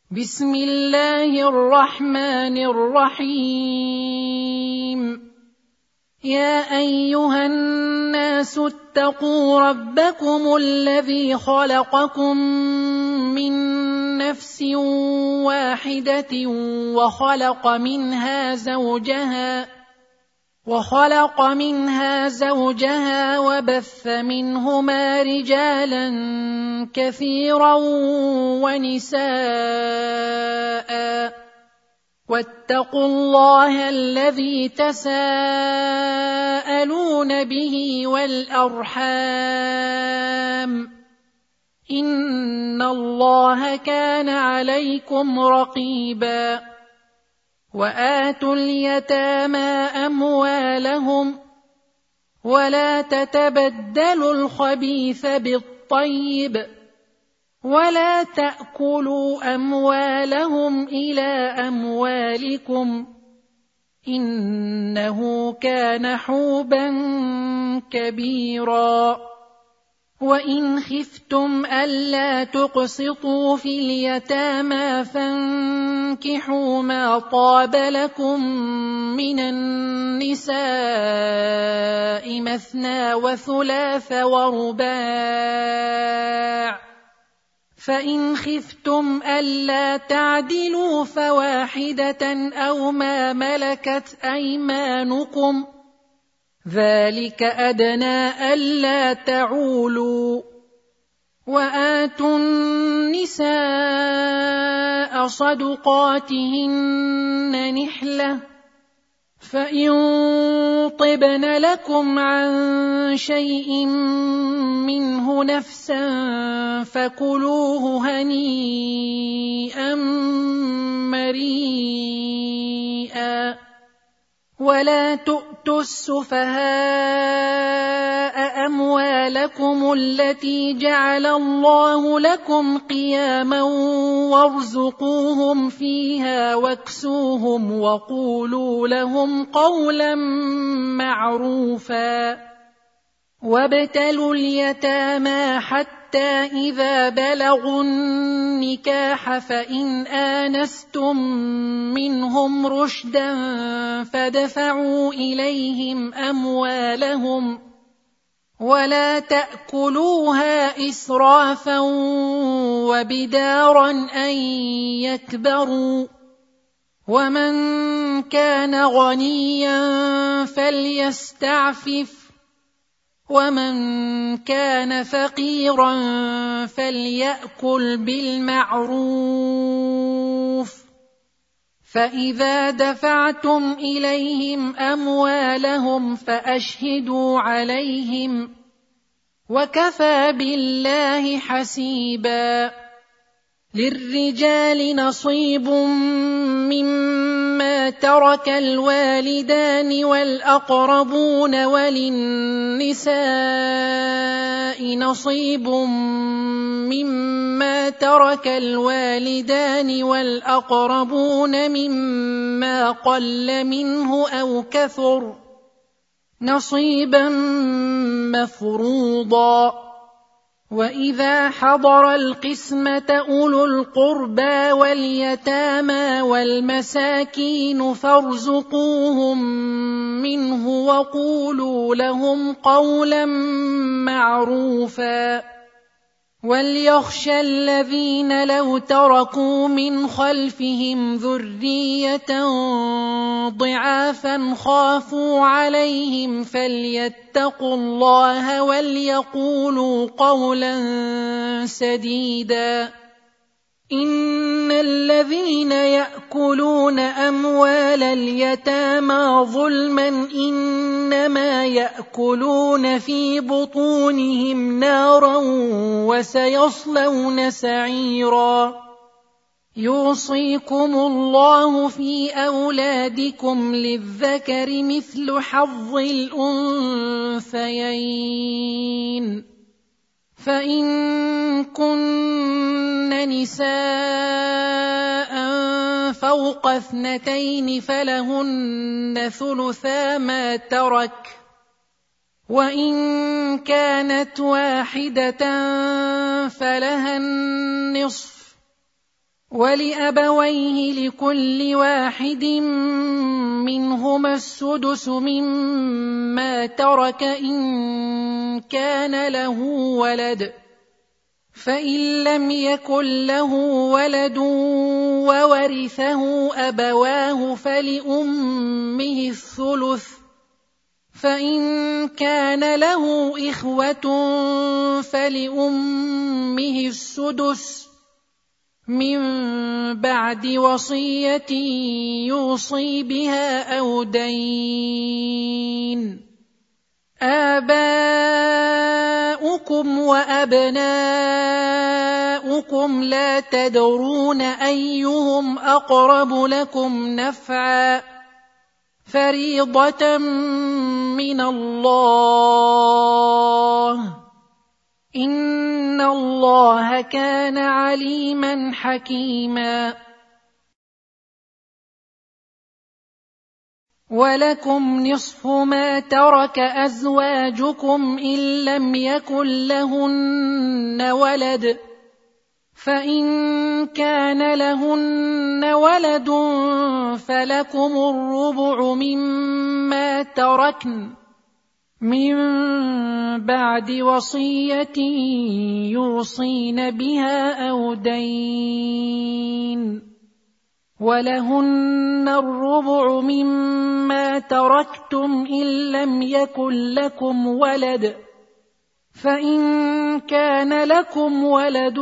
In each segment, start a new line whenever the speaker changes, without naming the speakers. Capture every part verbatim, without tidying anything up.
بسم الله الرحمن الرحيم. يا أيها الناس اتقوا ربكم الذي خلقكم من نفس واحدة وخلق منها زوجها وخلق منها زوجها وبث منهما رجالا كثيرا ونساء، واتقوا الله الذي تساءلون به والأرحام، إن الله كان عليكم رقيبا. وآتوا اليتامى أموالهم ولا تتبدلوا الخبيث بالطيب ولا تأكلوا أموالهم إلى أموالكم، إنه كان حوبا كبيرا. وإن خفتم ألا تقسطوا في اليتامى فانكحوا ما طاب لكم من النساء مثنى وثلاث ورباع، فإن خفتم ألا تعدلوا فواحدة أو ما ملكت أيمانكم، ذلك أدنى ألا تعولوا. وآتوا النساء صدقاتهن نحلة، فإن طبن لكم عن شيء منه نفسا فكلوه هنيئا مريئا. ولا تؤتوا السفهاء أموالكم التي جعل الله لكم قياما وارزقوهم فيها واكسوهم وقولوا لهم قولا معروفا. وابتلوا اليتامى حتى إذا بلغوا النكاح فإن آنستم منهم رشدا فادفعوا إليهم أموالهم ولا تأكلوها إسرافا وبدارا أن يكبروا. ومن كان غنيا فليستعفف، ومن كان فقيرا فليأكل بالمعروف. فإذا دفعتم إليهم أموالهم فأشهدوا عليهم، وكفى بالله حسيبا. للرجال نصيب مما ترك الوالدان والأقربون، وللنساء نصيب مما ترك الوالدان والأقربون مما قل منه أو كثر، نصيبا مفروضا. وإذا حضر القسمة أولو القربى واليتامى والمساكين فارزقوهم منه وقولوا لهم قولا معروفا. وليخشى الذين لو تركوا من خلفهم ذرية ضعافا خافوا عليهم فليتقوا الله وليقولوا قولا سديدا. إن الذين يأكلون أموال اليتامى ظلما إنما يأكلون في بطونهم نارا وسيصلون سعيرا. يوصيكم الله في أولادكم للذكر مثل حظ الأنثيين، فإن كن نساء فوق اثنتين فلهن ثلثا ما ترك، وإن كانت واحدة فلها النصف، ولأبويه لكل واحد منهما السدس مما ترك إن كان له ولد، فإن لم يكن له ولد وورثه أبواه فلأمه الثلث، فإن كان له إخوة فلأمه السدس من بعد وصية يوصي بها أو دين. آباؤكم وأبناؤكم لا تدرون أيهم أقرب لكم نفعا، فريضة من الله، إن الله كان عليما حكيما. ولكم نصف ما ترك أزواجكم إن لم يكن لهن ولد، فإن كان لهن ولد فلكم الربع مما تركن من بعد وصية يوصين بها أو دين، ولهن الربع مما تركتم إن لم يكن لكم ولد، فإن كان لكم ولد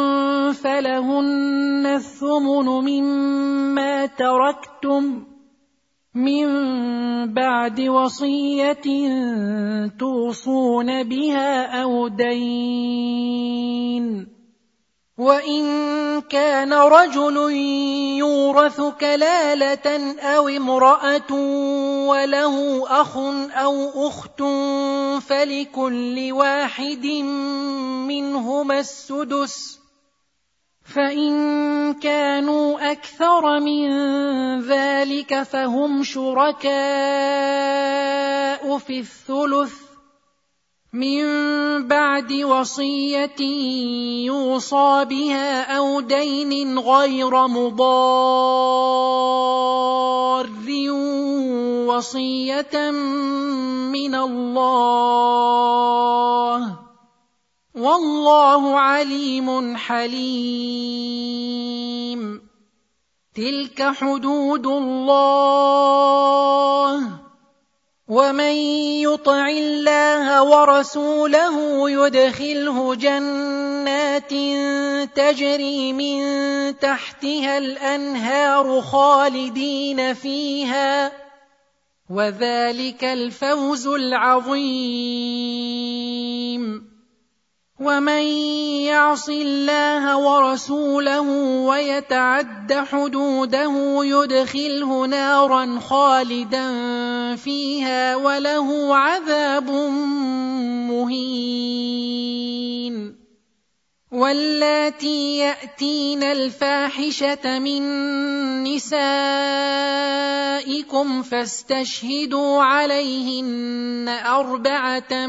فلهن الثمن مما تركتم من بعد وصية توصون بها أو دين. وإن كان رجل يورث كلالة أو امرأة وله أخ أو أخت فلكل واحد منهما السدس، فإن كانوا أكثر من ذلك فهم شركاء في الثلث من بعد وصية يوصى بها أو دين غير مضار، وصية من الله، والله عليم حليم. تلك حدود الله، ومن يطع الله ورسوله يدخله جنات تجري من تحتها الأنهار خالدين فيها، وذلك الفوز العظيم. ومن يعص الله ورسوله ويتعد حدوده يدخله نارا خالدا فيها وله عذاب مهين. واللاتي يأتين الفاحشة من نسائكم فاستشهدوا عليهن أربعة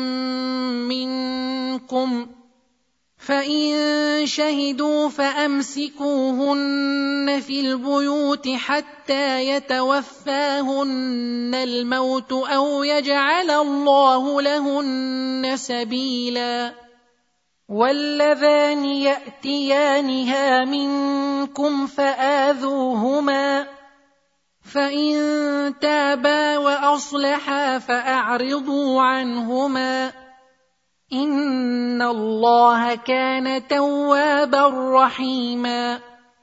منكم، فإن شهدوا فأمسكوهن في البيوت حتى يتوفاهن الموت أو يجعل الله لهن سبيلا. واللذان يأتيانها منكم فآذوهما، فإن تابا وأصلحا فأعرضوا عنهما، إن الله كان توابا رحيما.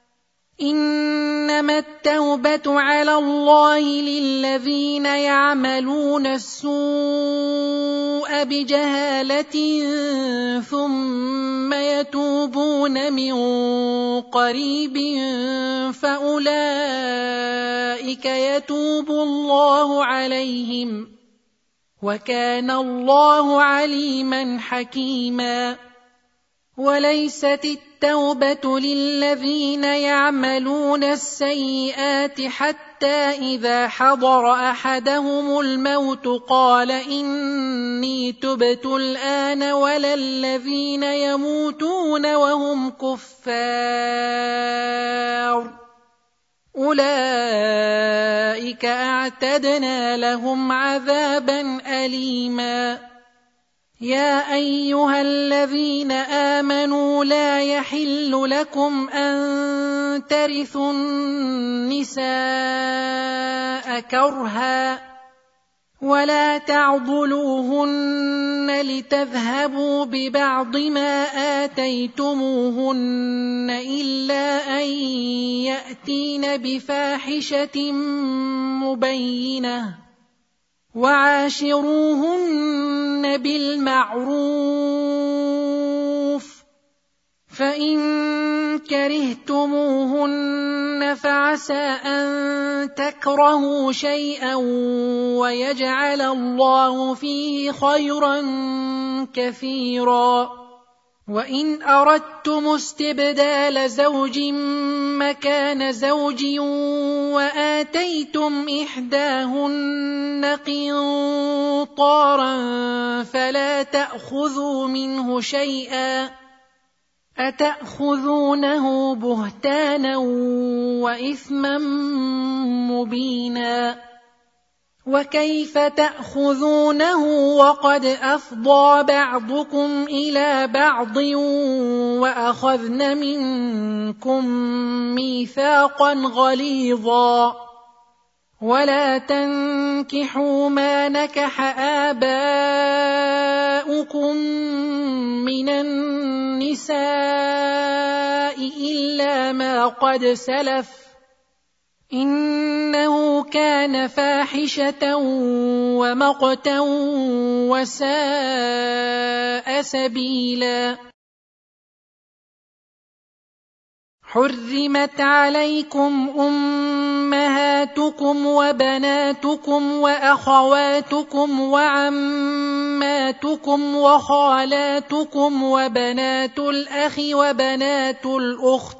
إنما التوبة على الله للذين يعملون السوء بجهالة ثم يتوبون من قريب فأولئك يتوب الله عليهم، وكان الله عليما حكيما. وليست التوبة للذين يعملون السيئات حتى إذا حضر أحدهم الموت قال إني تبت الآن، ولا الذين يموتون وهم كفار أولئك أعتدنا لهم عذابا أليما. يا أيها الذين آمنوا لا يحل لكم أن ترثوا النساء كرها ولا تعضلوهن لتذهبوا ببعض ما آتيتموهن إلا أن يأتين بفاحشة مبينة وعاشروهن بالمعروف فإن كرهتموهن فعسى أن تكرهوا شيئا ويجعل الله فيه خيرا كثيرا. وإن أردتم استبدال زوج مكان زوج وآتيتم إحداهن قنطارا فلا تأخذوا منه شيئا أتأخذونه بهتانا وإثما مبينا وكيف تأخذونه وقد أفضى بعضكم إلى بعض وأخذن منكم ميثاقا غليظا ولا تنكحوا ما نكح آباؤكم من النساء إلا ما قد سلف إنه كان فاحشة ومقتا وساء سبيلا. حرمت عليكم أمهاتكم وبناتكم وأخواتكم وعماتكم وخالاتكم وبنات الأخ وبنات الأخت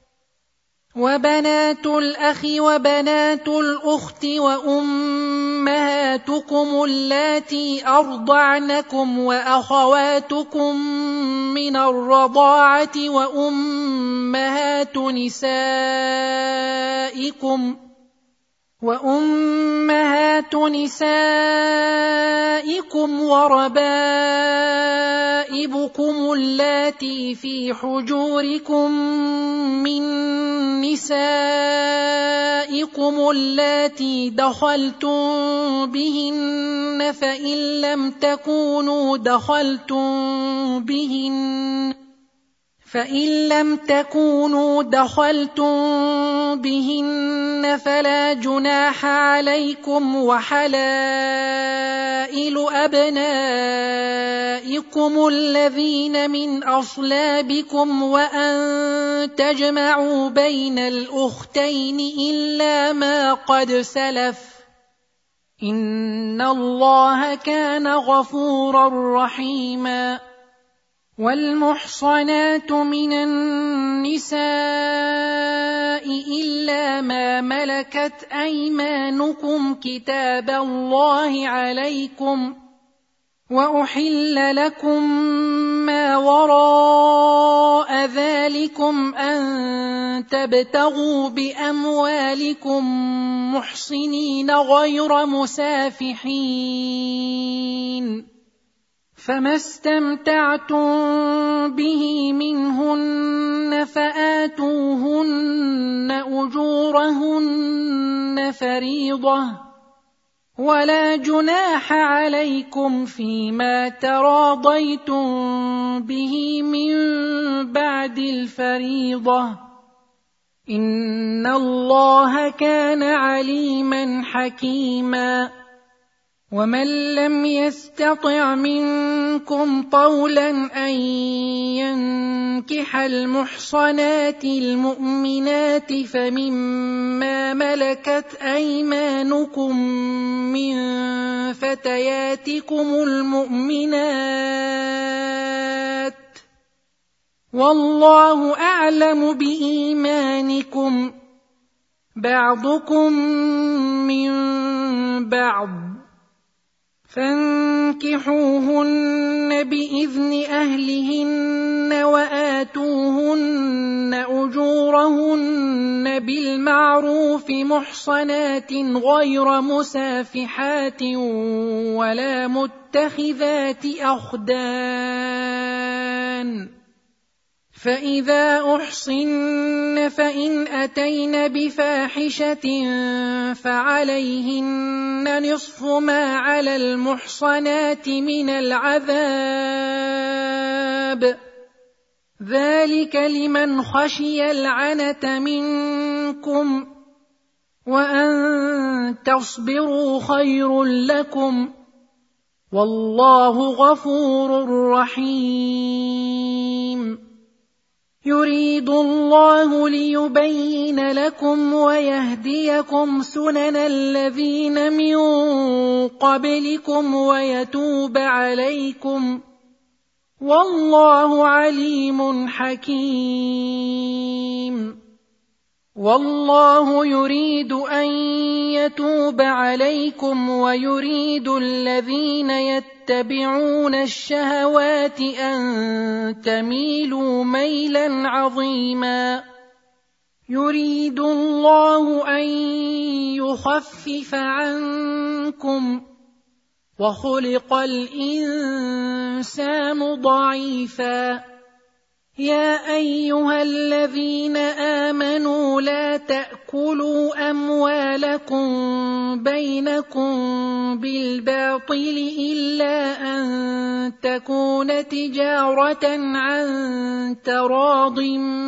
وبنات الأخ وبنات الأخت وأمهاتكم اللاتي أرضعنكم وأخواتكم من الرضاعة وأمهات نسائكم وأمهات نسائكم وربائبكم اللاتي في حجوركم من نسائكم اللاتي دخلتم بهن فإن لم تكونوا دخلتم بهن فإن لم تكونوا دخلتم بهن فلا جناح عليكم وحلائل أبنائكم الذين من أصلابكم وأن تجمعوا بين الأختين إلا ما قد سلف إن الله كان غفورا رحيما. والمحصنات من النساء إلا ما ملكت أيمانكم كتاب الله عليكم وأحل لكم ما وراء ذلكم أن تبتغوا بأموالكم محصنين غير مسافحين فما استمتعتم به منهن فآتوهن أجورهن فريضة ولا جناح عليكم فيما تراضيتم به من بعد الفريضة إن الله كان عليما حكيما. ومن لم يستطع منكم طولا أن ينكح المحصنات المؤمنات فمما ملكت أيمانكم من فتياتكم المؤمنات والله أعلم بإيمانكم بعضكم من بعض فانكحوهن بإذن أهلهن وآتوهن أجورهن بالمعروف محصنات غير مسافحات ولا متخذات أخدان، فإذا أحصن فإن أتين بفاحشة فعليهن نصف ما على المحصنات من العذاب، ذلك لمن خشي العنة منكم، وأن تصبروا خير لكم، والله غفور رحيم. يريد الله ليبين لكم ويهديكم سنن الذين من قبلكم ويتوب عليكم، والله عليم حكيم. والله يريد أن يتوب عليكم ويريد الذين يتبعون الشهوات أن تميلوا ميلا عظيما. يريد الله أن يخفف عنكم، وخلق الإنسان ضعيفا. يا أيها الذين آمنوا لا تأكلوا أموالكم بينكم بالباطل إلا أن تكون تجارة عن تراض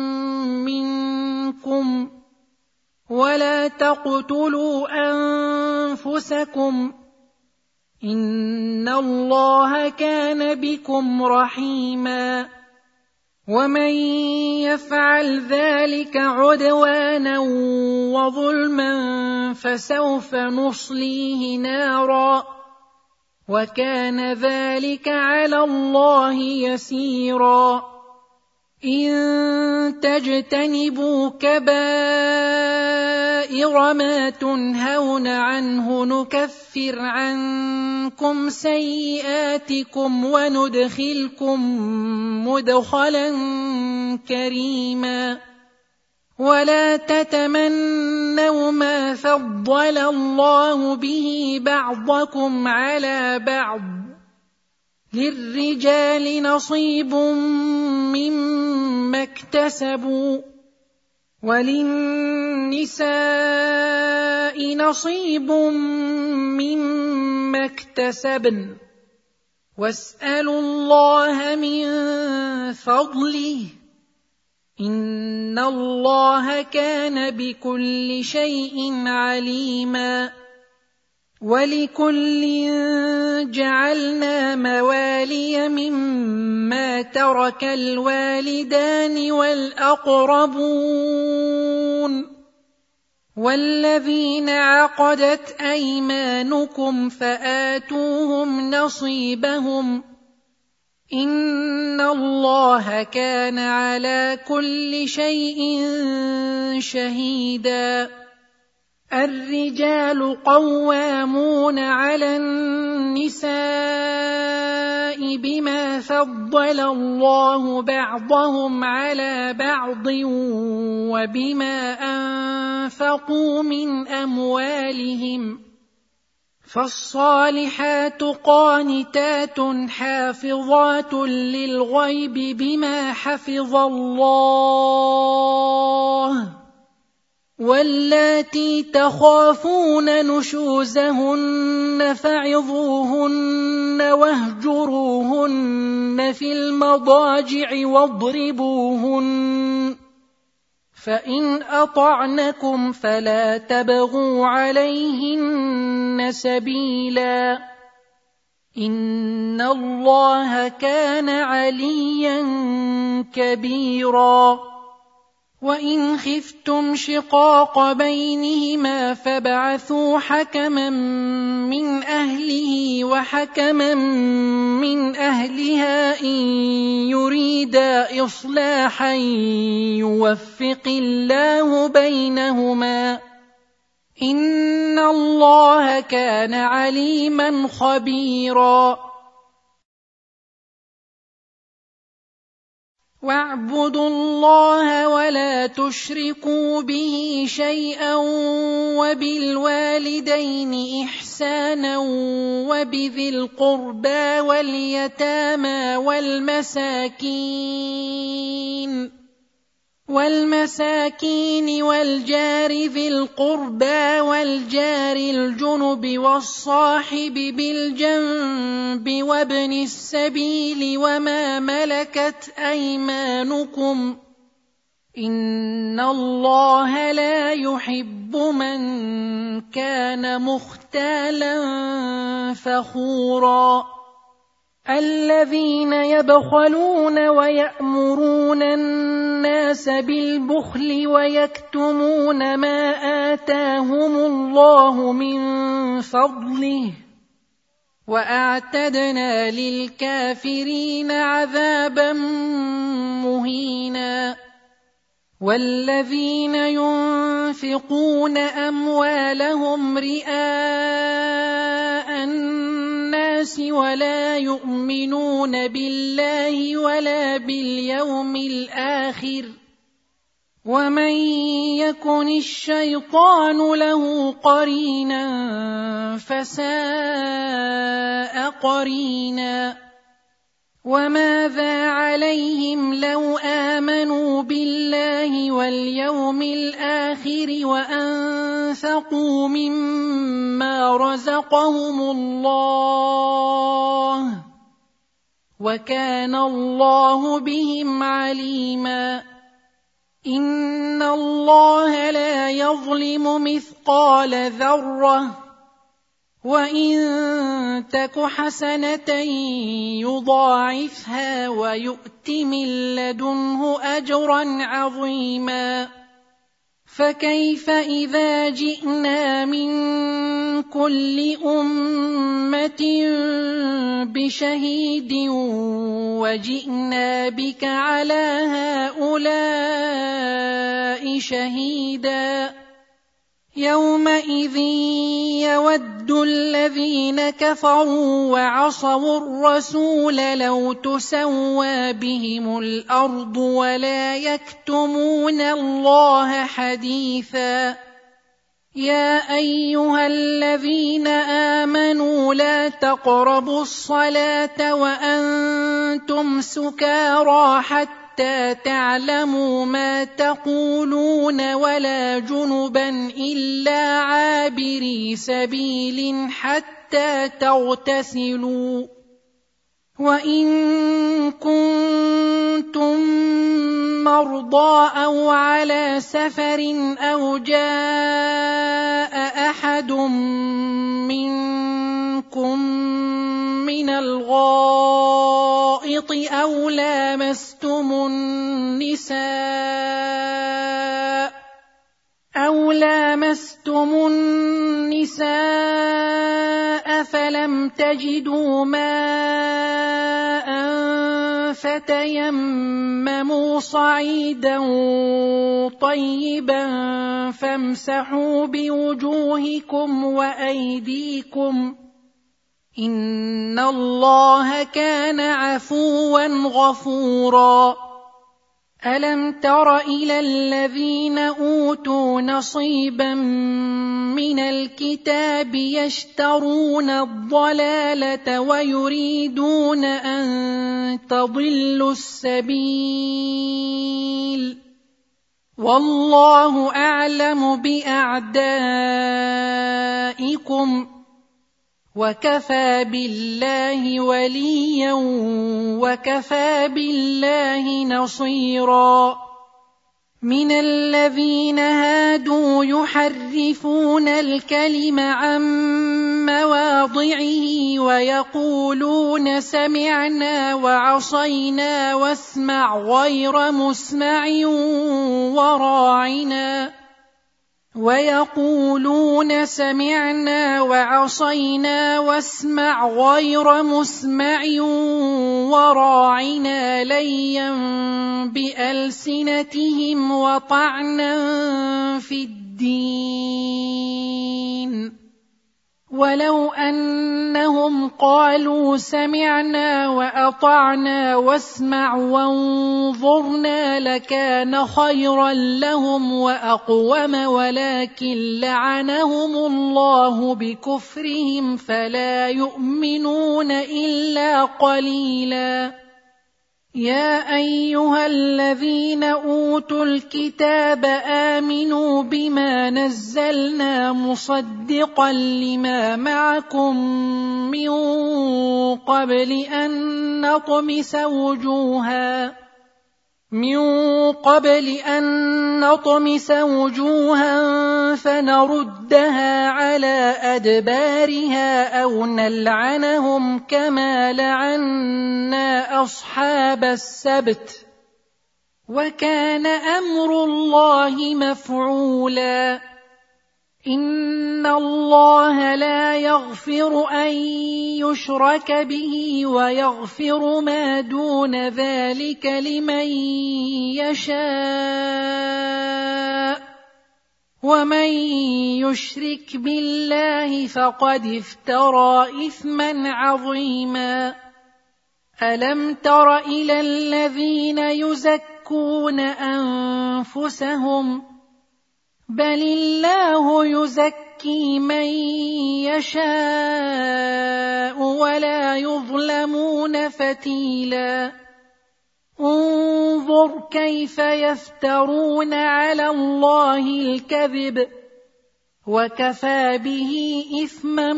منكم، ولا تقتلوا أنفسكم، إن الله كان بكم رحيما. ومن يفعل ذلك عدوانا وظلما فسوف نصليه نارا، وكان ذلك على الله يسيرا. إن تجتنبوا كبائر ما تنهون عنه نكفر عنكم سيئاتكم وندخلكم مدخلا كريما. ولا تتمنوا ما فضل الله به بعضكم على بعض، للرجال نصيب مما اكتسبوا وللنساء نصيب مما اكتسبن، واسألوا الله من فضله، إن الله كان بكل شيء عليما. ولكل جعلنا موالي مما ترك الوالدان والأقربون والذين عقدت أيمانكم فآتوهم نصيبهم، إن الله كان على كل شيء شهيدا. الرجال قوامون على النساء بما فضل الله بعضهم على بعض وبما أنفقوا من أموالهم، فالصالحات قانتات حافظات للغيب بما حفظ الله، واللاتي تخافون نشوزهن فعظوهن واهجروهن في المضاجع واضربوهن، فإن أطعنكم فلا تبغوا عليهن سبيلا، إن الله كان عليا كبيرا. وإن خفتم شقاق بينهما فابعثوا حكما من أهله وحكما من أهلها إن يريدا إصلاحا يوفق الله بينهما، إن الله كان عليما خبيرا واعبدوا الله ولا تشركوا به شيئا وبالوالدين إحسانا وبذي القربى واليتامى والمساكين والمساكين والجار ذي القربى والجار الجنب والصاحب بالجنب وابن السبيل وما ملكت أيمانكم إن الله لا يحب من كان مختالا فخورا الذين يبخلون ويأمرون الناس بالبخل ويكتمون ما آتاهم الله من فضله وأعتدنا للكافرين عذابا مهينا والذين ينفقون أموالهم رئاء الناس ولا يؤمنون بالله ولا باليوم الآخر ومن يكن الشيطان له قرينا فساء قرينا وماذا عليهم لو آمنوا بالله واليوم الآخر وأنفقوا مما رزقهم الله وكان الله بهم عليما إن الله لا يظلم مثقال ذرة وإن تك حسنة يضاعفها ويؤت من لدنه أجرا عظيما فكيف إذا جئنا من كل أمة بشهيد وجئنا بك على هؤلاء شهيدا يومئذ يود الذين كفروا وعصوا الرسول لو تسوى بهم الأرض ولا يكتمون الله حديثا يا أيها الذين آمنوا لا تقربوا الصلاة وأنتم سكارى حتى تعلموا ما تقولون ولا جنبا إلا عابري سبيل حتى تغتسلوا وإن كنتم مرضى أو على سفر أو جاء أحد منكم من الغائط أو لامستم النساء أو لامستم النساء فلم تجدوا ماء فتيمموا صعيدا طيبا فامسحوا بوجوهكم وأيديكم إن الله كان عفوا غفورا ألم تر إلى الذين أوتوا نصيبا من الكتاب يشترون الضلالة ويريدون أن تضلوا السبيل والله أعلم بأعدائكم وكفى بالله وليا وكفى بالله نصيرا من الذين هادوا يحرفون الكلم عن مواضعه ويقولون سمعنا وعصينا واسمع غير مسمع وراعنا ويقولون سمعنا وعصينا واسمع غير مسمع وراعنا ليا بألسنتهم وطعنا في الدين. ولو أنهم قالوا سمعنا وأطعنا واسمع وانظرنا لكان خيرا لهم وأقوم، ولكن لعنهم الله بكفرهم فلا يؤمنون إلا قليلا. يا أيها الذين أوتوا الكتاب آمنوا بما نزلنا مصدقا لما معكم من قبل أن نطمس وجوها من قبل أن نطمس وجوها فنردها على أدبارها أو نلعنهم كما لعنا أصحاب السبت، وكان أمر الله مفعولا. إن الله لا يغفر أن يشرك به ويغفر ما دون ذلك لمن يشاء، ومن يشرك بالله فقد افترى إثما عظيما. ألم تر إلى الذين يزكون أنفسهم؟ بل الله يزكي من يشاء ولا يظلمون فتيلا. انظر كيف يفترون على الله الكذب وكفى به إثما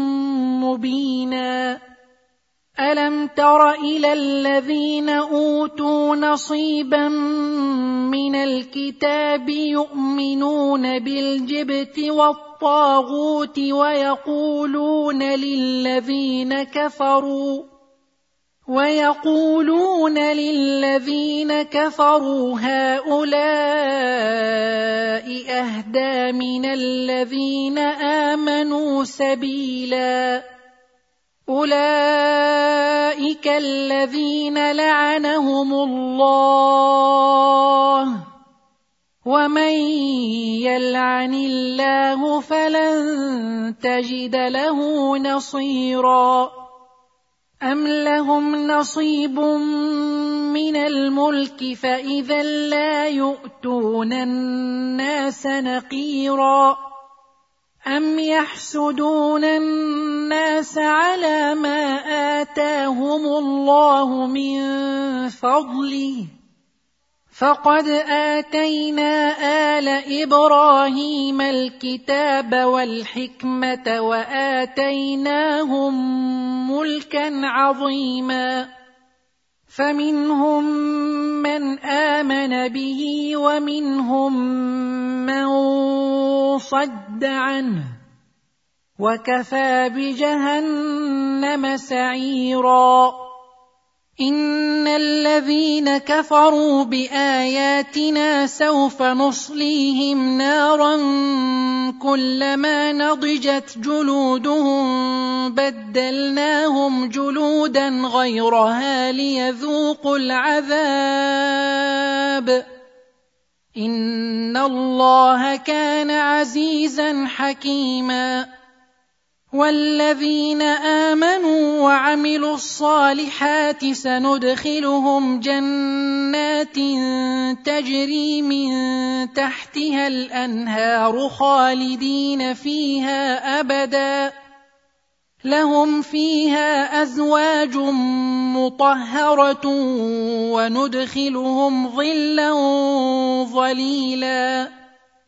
مبينا. ألم تر إلى الذين أوتوا نصيبا من الكتاب يؤمنون بالجبت والطاغوت ويقولون للذين كفروا ويقولون للذين كفروا هؤلاء أهدى من الذين آمنوا سبيلا. أولئك الذين لعنهم الله، ومن يلعن الله فلن تجد له نصيرا. أم لهم نصيب من الملك فإذا لا يؤتون الناس نقيرا. أم يحسدون الناس على ما آتاهم الله من فضله؟ فقد آتينا آل إبراهيم الكتاب والحكمة وآتيناهم ملكا عظيما. فمنهم من آمن به ومنهم من صد عنه، وكفى بجهنم سعيرا. إن الذين كفروا بآياتنا سوف نصليهم نارا كلما نضجت جلودهم بدلناهم جلودا غيرها ليذوقوا العذاب. إن الله كان عزيزا حكيما. والذين آمنوا وعملوا الصالحات سندخلهم جنات تجري من تحتها الأنهار خالدين فيها أبدا، لهم فيها أزواج مطهرة وندخلهم ظلا ظليلا.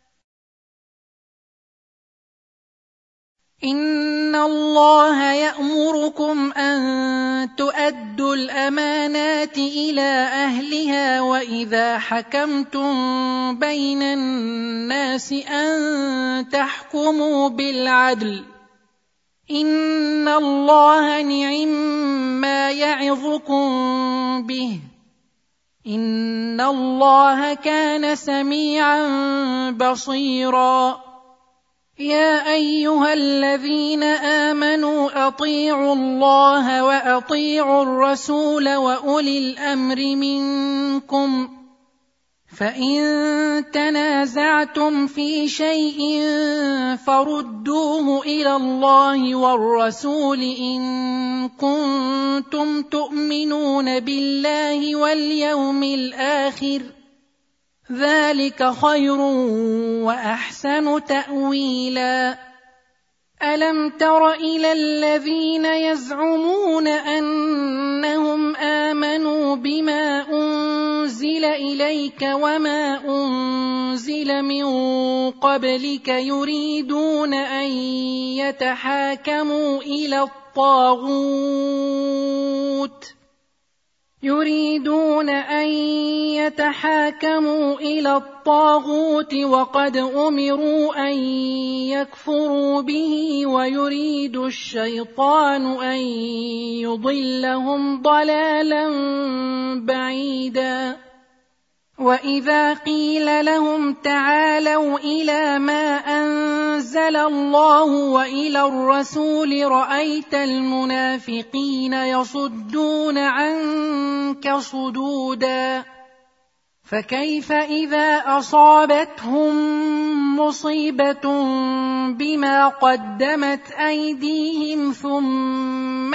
إن الله يأمركم أن تؤدوا الأمانات إلى أهلها وإذا حكمتم بين الناس أن تحكموا بالعدل. إن الله نعم ما يعظكم به، إن الله كان سميعا بصيرا يا أيها الذين آمنوا أطيعوا الله وأطيعوا الرسول وأولي الأمر منكم فإن تنازعتم في شيء فردوه إلى الله والرسول إن كنتم تؤمنون بالله واليوم الآخر ذلك خير وأحسن تأويلا ألم تر إلى الذين يزعمون أنهم آمنوا بما أنزل إليك وما أنزل من قبلك يريدون أن يتحاكموا إلى الطاغوت يريدون أن يتحاكموا إلى الطاغوت وقد أمروا أن يكفروا به ويريد الشيطان أن يضلهم ضلالا بعيدا وإذا قيل لهم تعالوا إلى ما أنزل الله وإلى الرسول رأيت المنافقين يصدون عنك صدودا فكيف إذا أصابتهم مصيبة بما قدمت أيديهم ثم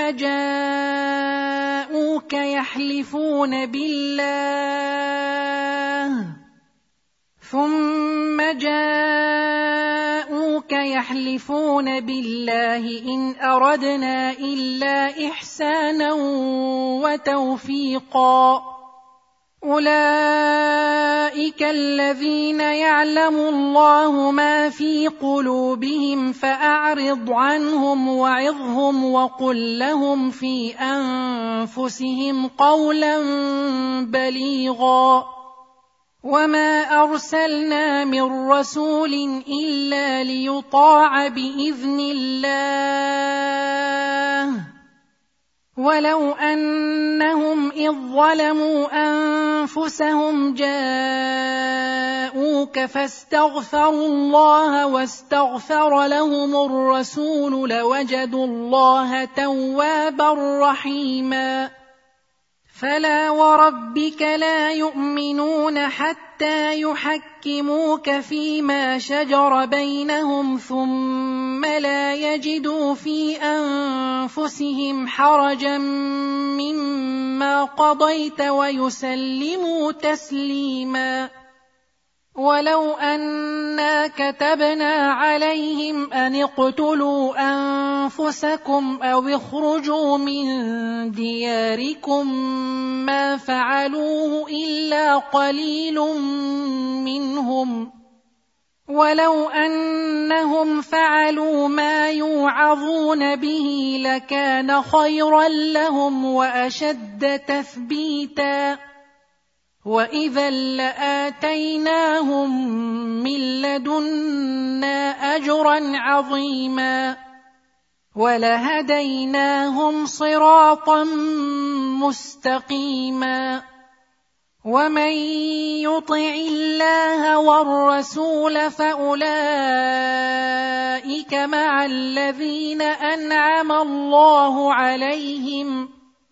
جاءوك يحلفون بالله ثم جاءوك يحلفون بالله إن أردنا إلا إحسانا وتوفيقا أولئك الذين يعلم الله ما في قلوبهم فأعرض عنهم وعظهم وقل لهم في أنفسهم قولا بليغا وما أرسلنا من رسول إلا ليطاع بإذن الله ولو أنهم إذ ظلموا أنفسهم جاءوك فاستغفروا الله واستغفر لهم الرسول لوجدوا الله توابا رحيما فلا وربك لا يؤمنون حتى يحكموك فيما شجر بينهم ثم لا يجدوا في أنفسهم حرجا مما قضيت ويسلموا تسليما ولو أنا كتبنا عليهم أن اقتلوا أنفسكم أو اخرجوا من دياركم ما فعلوه إلا قليل منهم ولو أنهم فعلوا ما يوعظون به لكان خيرا لهم وأشد تثبيتا وإذا لآتيناهم من لدنا أجرا عظيما ولهديناهم صراطا مستقيما ومن يطع الله والرسول فأولئك مع الذين أنعم الله عليهم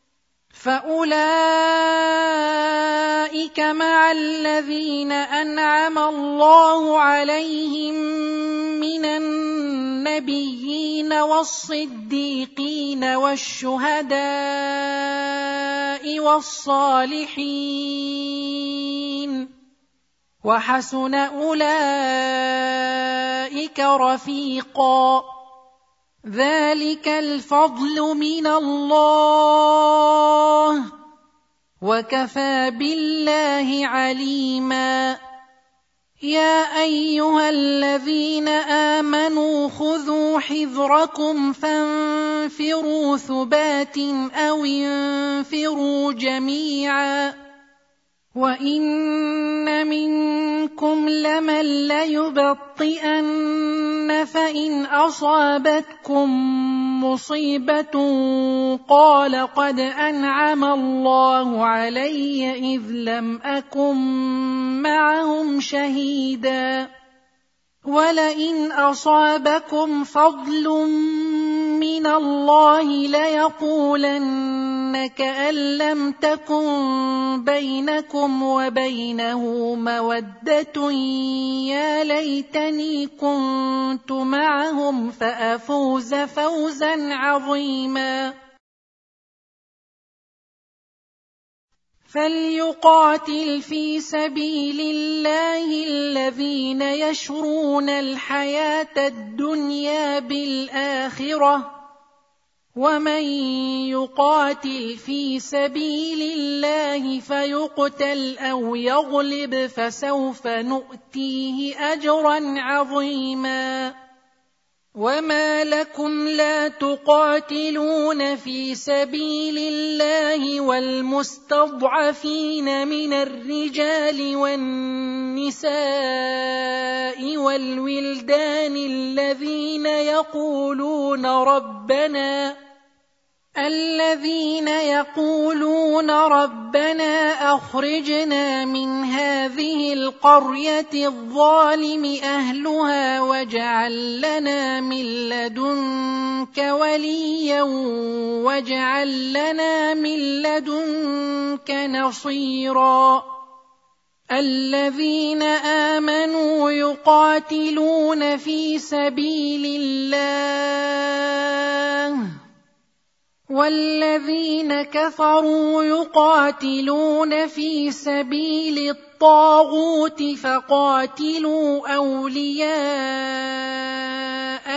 فأولئك مع الذين أنعم الله عليهم من النبيين والصديقين والشهداء والصالحين وحسن أولئك رفيقا ذلك الفضل من الله وكفى بالله عليما يا أيها الذين آمنوا خذوا حذركم فانفروا ثبات أو انفروا جميعا وَإِنَّ مِنكُمْ لَمَن لَّيُبَطِّئَنَّ فَإِنْ أَصَابَتْكُم مُّصِيبَةٌ قَالَ قَدْ أَنْعَمَ اللَّهُ عَلَيَّ إِذْ لَمْ أَكُن مَّعَهُمْ شَهِيدًا وَلَئِنْ أَصَابَكُمْ فَضْلٌ مِّنَ اللَّهِ لَيَقُولَنَّ كَأَن لَّمْ تَكُن بَيْنَكُمْ وَبَيْنَهُ مَوَدَّةٌ يَا لَيْتَنِي كُنتُ مَعَهُمْ فَأَفُوزَ فَوْزًا عَظِيمًا. فَلْيُقَاتِلْ فِي سَبِيلِ اللَّهِ الَّذِينَ يَشْرُونَ الْحَيَاةَ الدُّنْيَا بِالْآخِرَةِ ۖ وَمَن يُقَاتِلْ فِي سَبِيلِ اللَّهِ فَيُقْتَلْ أَوْ يَغْلِبْ فَسَوْفَ نُؤْتِيهِ أَجْرًا عَظِيمًا. وَمَا لَكُمْ لَا تُقَاتِلُونَ فِي سَبِيلِ اللَّهِ وَالْمُسْتَضْعَفِينَ مِنَ الرِّجَالِ وَالنِّسَاءِ وَالْوِلْدَانِ الَّذِينَ يَقُولُونَ رَبَّنَا الَّذِينَ يَقُولُونَ رَبَّنَا أَخْرِجْنَا مِنْ هَٰذِهِ الْقَرْيَةِ الظَّالِمِ أَهْلُهَا وَاجْعَل لَّنَا مِن لَّدُنكَ وَلِيًّا وَاجْعَل لَّنَا مِن لَّدُنكَ نَصِيرًا. الَّذِينَ آمَنُوا يُقَاتِلُونَ فِي سَبِيلِ اللَّهِ وَالَّذِينَ كَفَرُوا يُقَاتِلُونَ فِي سَبِيلِ الطَّاغُوتِ فَقَاتِلُوا أَوْلِيَاءَ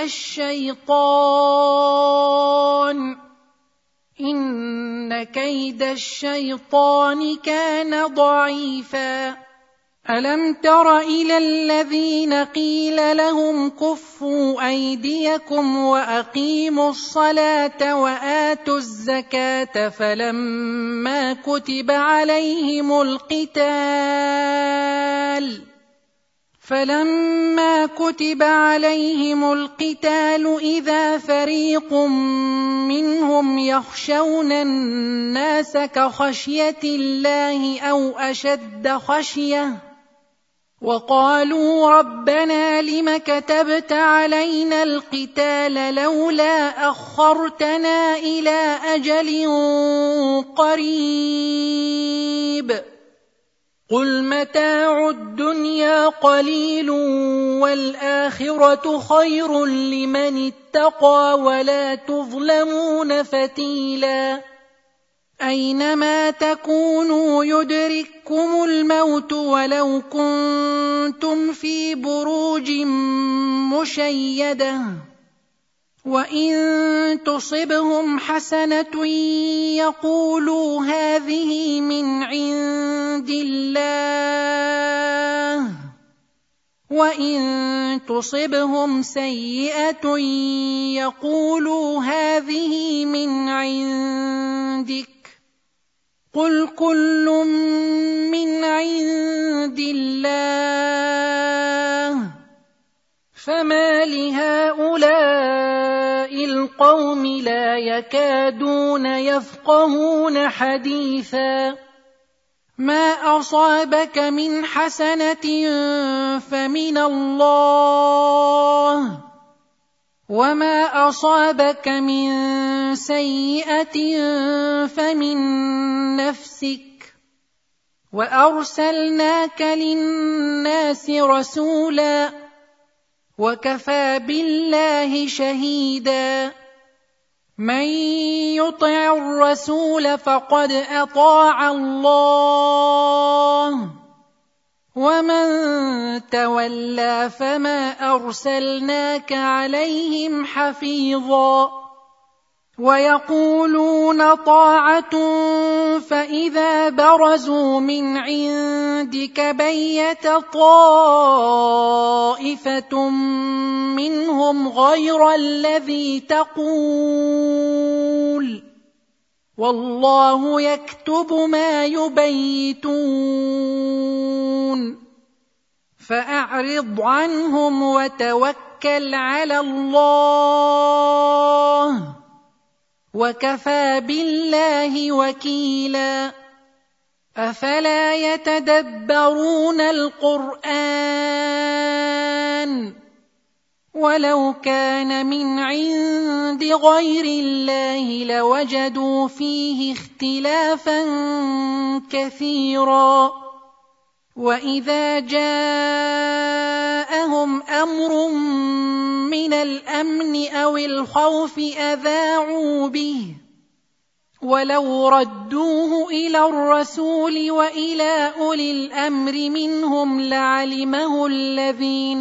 الشَّيْطَانِ ۖ إِنَّ كَيْدَ الشَّيْطَانِ كَانَ ضَعِيفًا. أَلَمْ تَرَ إِلَى الَّذِينَ قِيلَ لَهُمْ كُفُّوا أَيْدِيَكُمْ وَأَقِيمُوا الصَّلَاةَ وَآتُوا الزَّكَاةَ فَلَمَّا كُتِبَ عَلَيْهِمُ الْقِتَالُ فَلَمَّا كُتِبَ عَلَيْهِمُ الْقِتَالُ إِذَا فَرِيقٌ مِّنْهُمْ يَخْشَوْنَ النَّاسَ كَخَشْيَةِ اللَّهِ أَوْ أَشَدَّ خَشْيَةً وَقَالُوا رَبَّنَا لِمَ كَتَبْتَ عَلَيْنَا الْقِتَالَ لَوْلَا أَخَّرْتَنَا إِلَىٰ أَجَلٍ قَرِيبٍ قُلْ مَتَاعُ الدُّنْيَا قَلِيلٌ وَالْآخِرَةُ خَيْرٌ لِّمَنِ اتَّقَىٰ وَلَا تُظْلَمُونَ فَتِيلًا. أَيْنَمَا تَكُونُوا يُدْرِككُّمُ الْمَوْتُ وَلَوْ كُنتُمْ فِي بُرُوجٍ مُّشَيَّدَةٍ وَإِن تُصِبْهُمْ حَسَنَةٌ يَقُولُوا هَٰذِهِ مِنْ عِندِ اللَّهِ وَإِن تُصِبْهُمْ سَيِّئَةٌ يَقُولُوا هَٰذِهِ مِنْ عِندِكَ قُلْ كُلٌّ مِّنْ عِندِ اللَّهِ فَمَا لِهَٰؤُلَاءِ الْقَوْمِ لَا يَكَادُونَ يَفْقَهُونَ حَدِيثًا مَا أَصَابَكَ مِنْ حَسَنَةٍ فَمِنَ اللَّهِ وَمَا أَصَابَكَ مِنْ سَيِّئَةٍ فَمِنْ نَفْسِكَ وَأَرْسَلْنَاكَ لِلنَّاسِ رَسُولًا وَكَفَى بِاللَّهِ شَهِيدًا. مَن يُطِعِ الرَّسُولَ فَقَدْ أَطَاعَ اللَّهَ وَمَن تَوَلَّىٰ فَمَا أَرْسَلْنَاكَ عَلَيْهِمْ حَفِيظًا. وَيَقُولُونَ طَاعَةٌ فَإِذَا بَرَزُوا مِنْ عِندِكَ بَيَّتَ طَائِفَةٌ مِّنْهُمْ غَيْرَ الَّذِي تَقُولُ والله يكتب ما يبيتون فأعرض عنهم وتوكل على الله وكفى بالله وكيلا أفلا يتدبرون القرآن ولو كان من عند غير الله لوجدوا فيه اختلافا كثيرا وإذا جاءهم أمر من الأمن أو الخوف أذاعوا به ولو ردوه إلى الرسول وإلى أولي الأمر منهم لعلمه الذين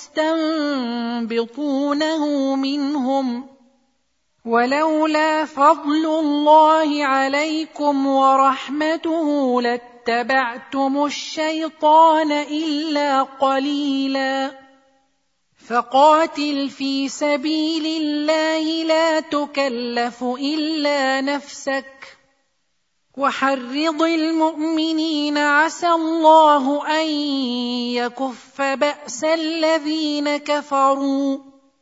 يستنبطونه منهم ولولا فضل الله عليكم ورحمته لاتبعتم الشيطان إلا قليلا فقاتل في سبيل الله لا تكلف إلا نفسك وحرض المؤمنين عسى الله أن يكف بأس الذين كفروا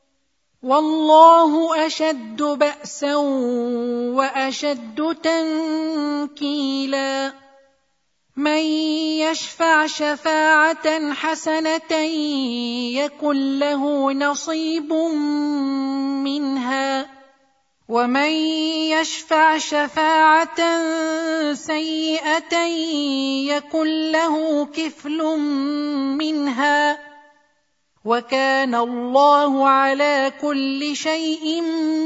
والله أشد بأسا وأشد تنكيلا من يشفع شفاعة حسنة يكن له نصيب منها ومن يشفع شفاعة سيئة يكن له كفل منها وكان الله على كل شيء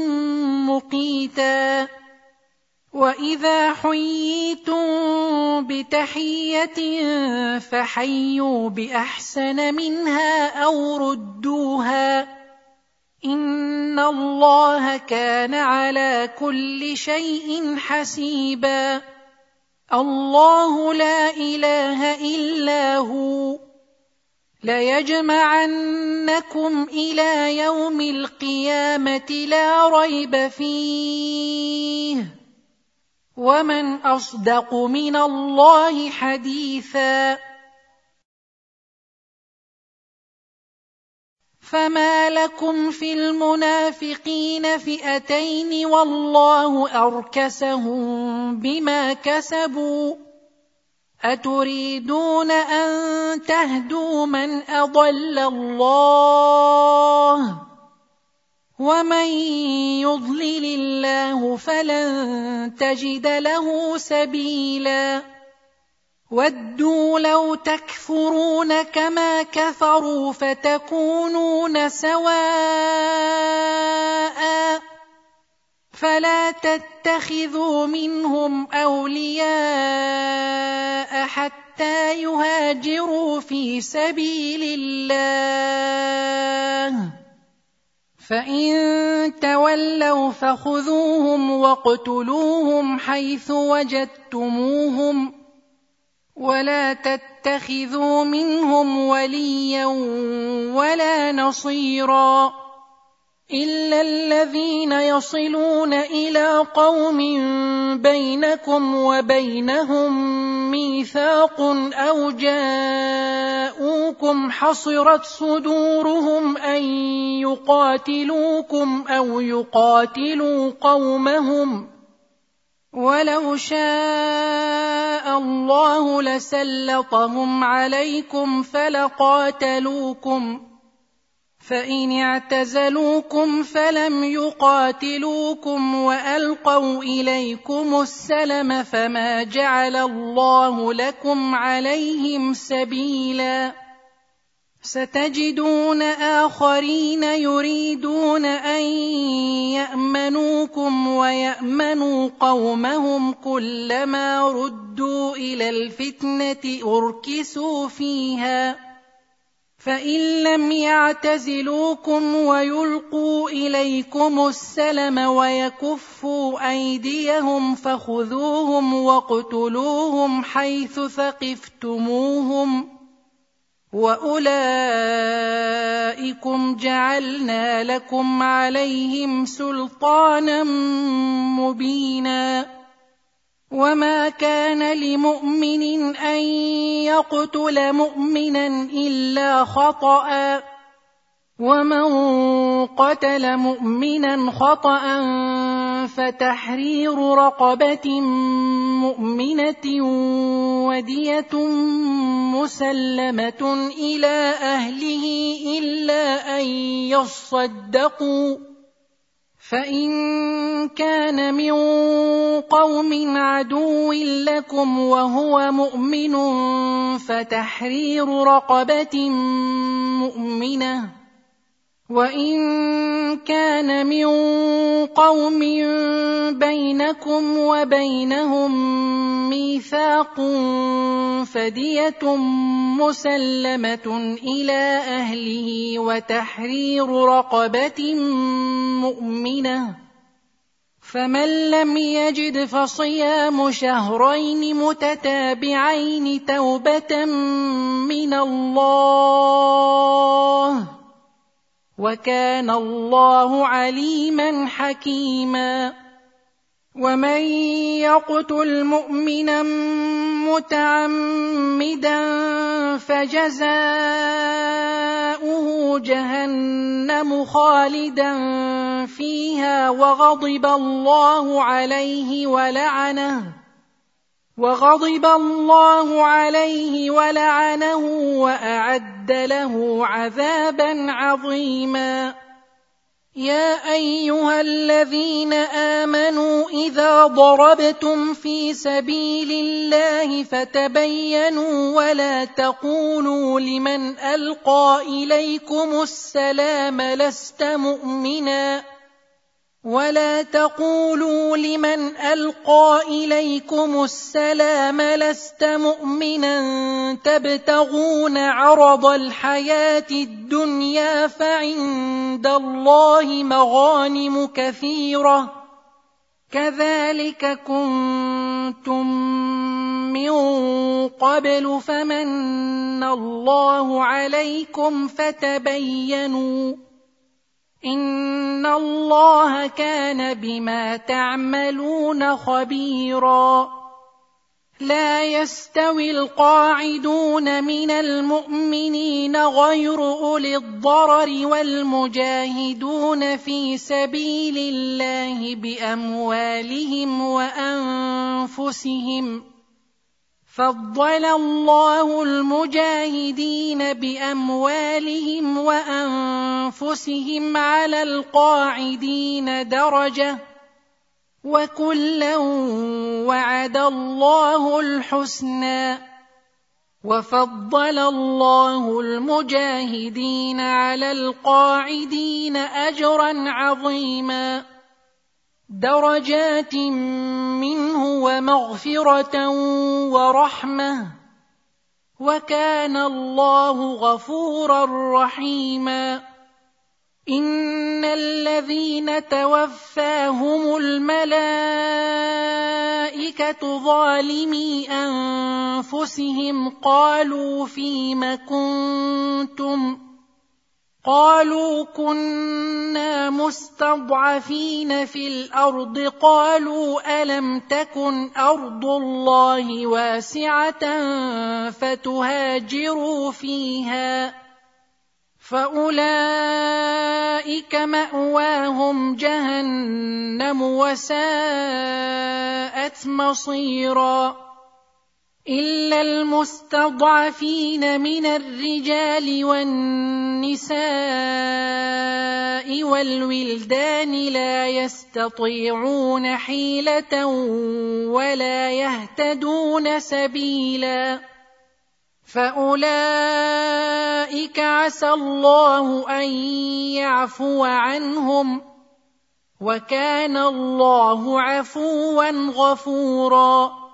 مقيتا وإذا حييتم بتحية فحيوا بأحسن منها أو ردوها إن الله كان على كل شيء حسيبا الله لا إله إلا هو ليجمعنكم إلى يوم القيامة لا ريب فيه ومن أصدق من الله حديثا فما لكم في المنافقين فئتين والله أركسهم بما كسبوا أتريدون أن تهدوا من أضل الله ومن يضلل الله فلن تجد له سبيلا ودوا لو تكفرون كما كفروا فتكونون سواء فلا تتخذوا منهم أولياء حتى يهاجروا في سبيل الله فإن تولوا فخذوهم واقتلوهم حيث وجدتموهم ولا تتخذوا منهم وليا ولا نصيرا إلا الذين يصلون إلى قوم بينكم وبينهم ميثاق أو جاءوكم حصرت صدورهم أن يقاتلوكم أو يقاتلوا قومهم ولو شاء الله لسلطهم عليكم فلقاتلوكم فإن اعتزلوكم فلم يقاتلوكم وألقوا إليكم السلم فما جعل الله لكم عليهم سبيلا ستجدون آخرين يريدون أن يأمنوكم ويأمنوا قومهم كلما ردوا إلى الفتنة أركسوا فيها فإن لم يعتزلوكم ويلقوا إليكم السلم ويكفوا أيديهم فخذوهم واقتلوهم حيث ثقفتموهم وأولئكم جعلنا لكم عليهم سلطانا مبينا وما كان لمؤمن أن يقتل مؤمنا إلا خطأ، ومن قتل مؤمنا خطأ فتحرير رقبة مؤمنة ودية مسلمة إلى أهله إلا أن يصدقوا، فإن كان من قوم عدو لكم وهو مؤمن فتحرير رقبة مؤمنة، وإن كان من قوم بينكم وبينهم ميثاق فدية مسلمة إلى أهله وتحرير رقبة مؤمنة، فمن لم يجد فصيام شهرين متتابعين توبة من الله، وكان الله عليما حكيما. ومن يقتل مؤمنا متعمدا فجزاؤه جهنم خالدا فيها وغضب الله عليه ولعنه وغضب الله عليه ولعنه وأعد له عذابا عظيما. يا أيها الذين آمنوا إذا ضربتم في سبيل الله فتبينوا ولا تقولوا لمن ألقى إليكم السلام لست مؤمنا ولا تقولوا لمن ألقى إليكم السلام لست مؤمنا تبتغون عرض الحياة الدنيا فعند الله مغانم كثيرة كذلك كنتم من قبل فمن الله عليكم فتبينوا إن الله كان بما تعملون خبيرا. لا يستوي القاعدون من المؤمنين غير أولي الضرر والمجاهدون في سبيل الله بأموالهم وأنفسهم، فضل الله المجاهدين بأموالهم وأنفسهم على القاعدين درجة، وكلا وعد الله الحسنى، وفضل الله المجاهدين على القاعدين أجرا عظيما، درجات منه ومغفرة ورحمة، وكان الله غفورا رحيما. إن الذين توفاهم الملائكة ظالمي أنفسهم قالوا فيم كنتم قالوا كنا مستضعفين في الأرض قالوا ألم تكن أرض الله واسعة فتهاجروا فيها فأولئك مأواهم جهنم وساءت مصيرا. إلا المستضعفين من الرجال والنساء والولدان لا يستطيعون حيلة ولا يهتدون سبيلا، فأولئك عسى الله أن يعفو عنهم، وكان الله عفوا غفورا.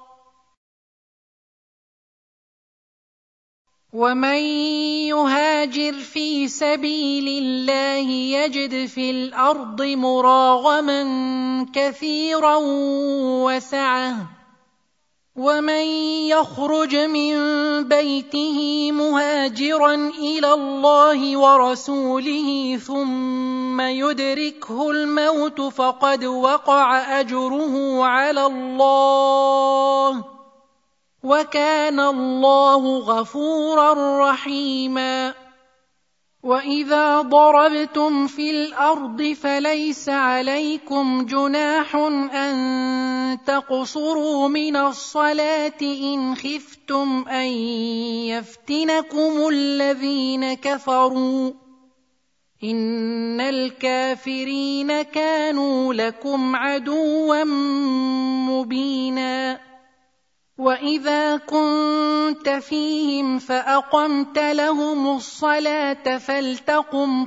ومن يهاجر في سبيل الله يجد في الأرض مراغما كثيرا وسعة، ومن يخرج من بيته مهاجرا إلى الله ورسوله ثم يدركه الموت فقد وقع أجره على الله وكان الله غفورا رحيما. وإذا ضربتم في الأرض فليس عليكم جناح أن تقصروا من الصلاة إن خفتم أن يفتنكم الذين كفروا إن الكافرين كانوا لكم عدوا مبينا. وإذا كنت فيهم فأقمت لهم الصلاة فلتقم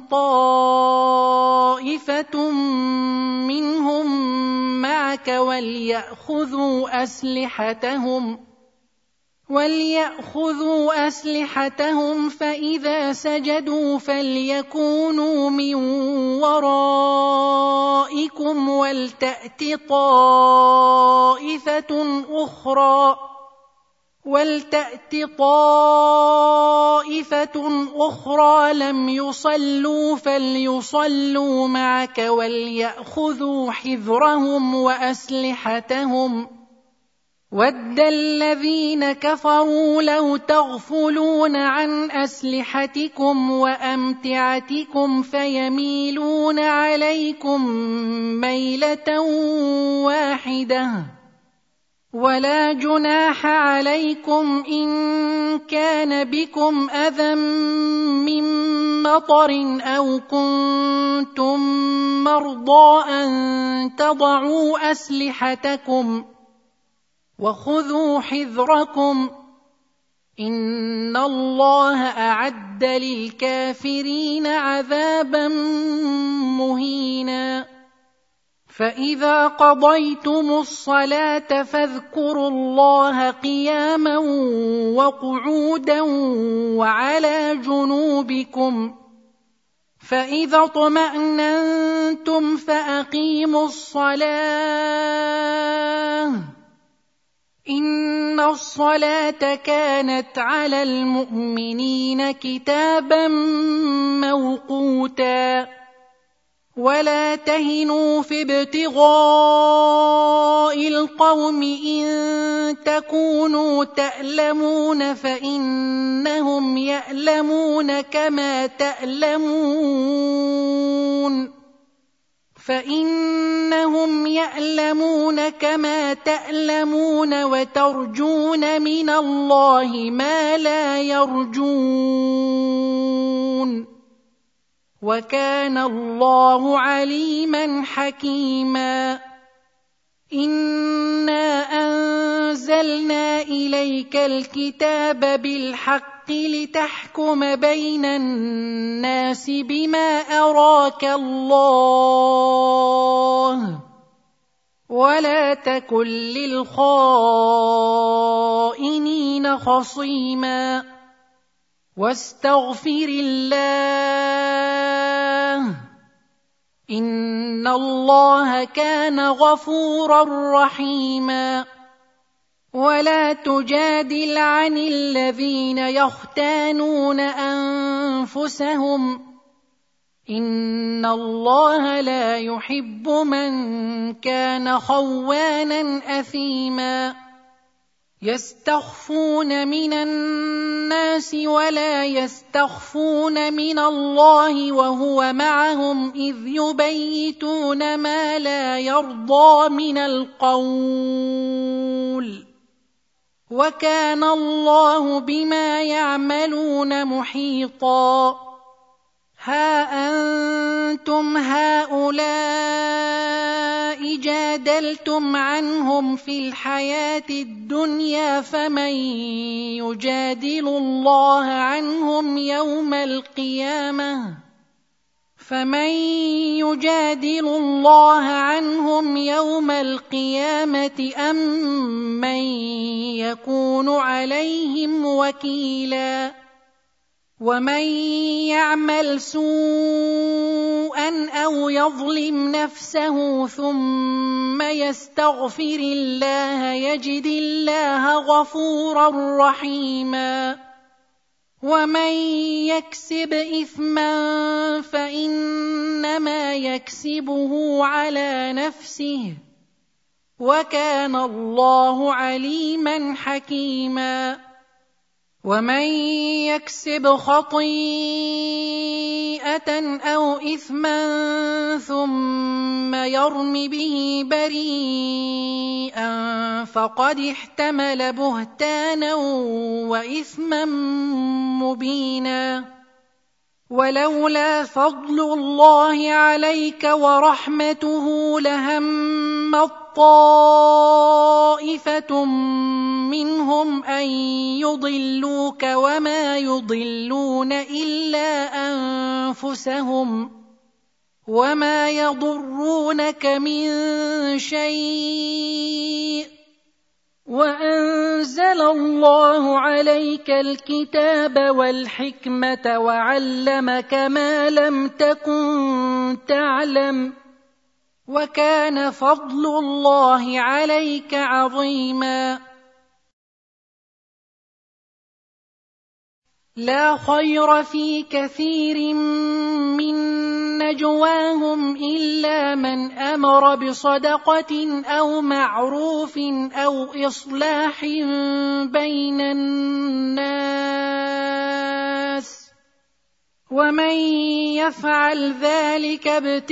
طائفة منهم معك وليأخذوا أسلحتهم وليأخذوا أسلحتهم فإذا سجدوا فليكونوا من ورائكم ولتأت طائفة أخرى ولتأت طائفة أخرى لم يصلوا فليصلوا معك وليأخذوا حذرهم وأسلحتهم. وَدَّ الَّذِينَ كَفَرُوا لَوْ تَغْفُلُونَ عَنْ أَسْلِحَتِكُمْ وَأَمْتِعَتِكُمْ فَيَمِيلُونَ عَلَيْكُمْ مَيْلَةً وَاحِدَةً. وَلَا جُنَاحَ عَلَيْكُمْ إِن كَانَ بِكُمْ أَذًى مِّن مَّطَرٍ أَوْ كُنتُم مَّرْضَىٰ أَن تَضَعُوا أَسْلِحَتَكُمْ وَخُذُوا حِذْرَكُمْ إِنَّ اللَّهَ أَعَدَّ لِلْكَافِرِينَ عَذَابًا مُّهِينًا. فَإِذَا قَضَيْتُمُ الصَّلَاةَ فاذكروا اللَّهَ قِيَامًا وَقُعُودًا وَعَلَى جُنُوبِكُمْ فَإِذَا اطْمَأْنَنتُمْ فَأَقِيمُوا الصَّلَاةَ إِنَّ الصَّلَاةَ كَانَتْ عَلَى الْمُؤْمِنِينَ كِتَابًا مَّوْقُوتًا. وَلَا تَهِنُوا فِي ابْتِغَاءِ الْقَوْمِ إِن تَكُونُوا تَأْلَمُونَ فَإِنَّهُمْ يَأْلَمُونَ كَمَا تَأْلَمُونَ فَإِنَّهُمْ يَأْلَمُونَ كَمَا تَأْلَمُونَ وَتَرْجُونَ مِنَ اللَّهِ مَا لَا يَرْجُونَ وَكَانَ اللَّهُ عَلِيمًا حَكِيمًا. إِنَّا أَنزَلْنَا إِلَيْكَ الْكِتَابَ بِالْحَقِّ لِتَحْكُمَ بَيْنَ النَّاسِ بِمَا أَرَاكَ اللَّهُ وَلَا تَكُن لِّلْخَائِنِينَ خَصِيمًا. وَاسْتَغْفِرِ اللَّهَ إِنَّ اللَّهَ كَانَ غَفُورًا رَّحِيمًا. وَلَا تُجَادِلْ عَنِ الَّذِينَ يَخْتَانُونَ أَنفُسَهُمْ إِنَّ اللَّهَ لَا يُحِبُّ مَن كَانَ خَوَّانًا أَثِيمًا. يَسْتَخْفُونَ مِنَ النَّاسِ وَلَا يَسْتَخْفُونَ مِنَ اللَّهِ وَهُوَ مَعَهُمْ إِذْ يُبَيِّتُونَ مَا لَا يَرْضَىٰ مِنَ الْقَوْلِ وَكَانَ اللَّهُ بِمَا يَعْمَلُونَ مُحِيطًا. هَا أَنتُمْ هَٰؤُلَاءِ جَادَلْتُمْ عَنْهُمْ فِي الْحَيَاةِ الدُّنْيَا فَمَن يُجَادِلُ اللَّهَ عَنْهُمْ يَوْمَ الْقِيَامَةِ فَمَن يُجَادِلُ اللَّهَ عَنْهُمْ يَوْمَ الْقِيَامَةِ أَم مَّن يَكُونُ عَلَيْهِمْ وَكِيلًا. وَمَن يَعْمَلْ سُوءًا شيئا أو يظلم نفسه ثم يستغفر الله يجد الله غفورا رحيما ومن يكسب إثما فإنما يكسبه على نفسه وكان الله عليما حكيما ومن يكسب خطيئة أو إثما ثم يرم به بريئا فقد احتمل بهتانا وإثما مبينا ولولا فضل الله عليك ورحمته لهمت طائفة منهم أن يضلوك وما يضلون إلا أنفسهم وما يضرونك من شيء وأنزل الله عليك الكتاب والحكمة وعلمك ما لم تكن تعلم وكان فضل الله عليك عظيما لا خير في كثير من نجواهم إلا من أمر بصدقة أو معروف أو إصلاح بين الناس ومن يفعل ذلك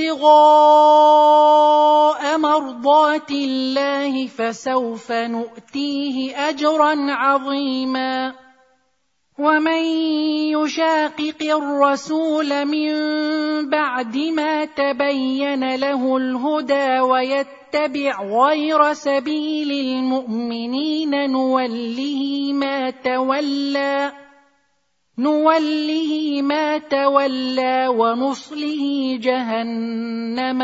ابتغاء مرضات الله فسوف نؤتيه أجرا عظيما ومن يشاقق الرسول من بعد ما تبين له الهدى ويتبع غير سبيل المؤمنين نوله ما تولى نوله ما تولى ونصله جهنم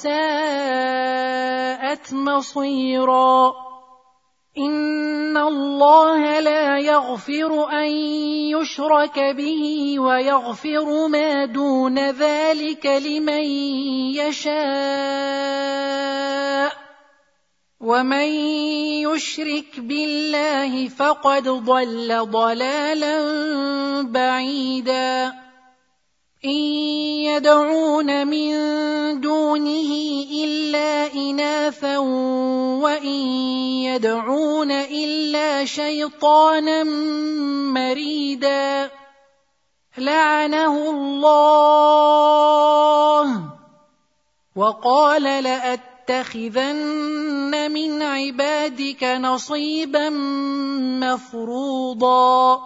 وساءت مصيرا إن الله لا يغفر أن يشرك به ويغفر ما دون ذلك لمن يشاء ومن يشرك بالله فقد ضل ضلالا بعيدا إن يدعون من دونه إلا إناثا وإن يدعون إلا شيطانا مريدا لعنه الله وقال لأتخذن من عبادك نصيبا مفروضا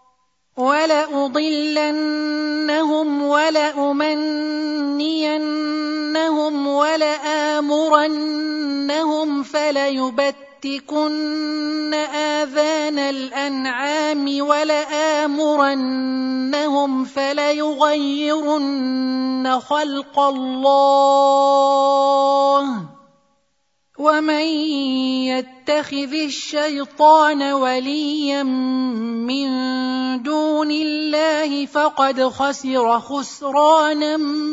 ولأضلنهم ولأمنينهم ولآمرنهم فليبتكن آذان الأنعام ولآمرنهم فليغيرن خلق الله ومن يتخذ الشيطان وليا من دون الله فقد خسر خسرانا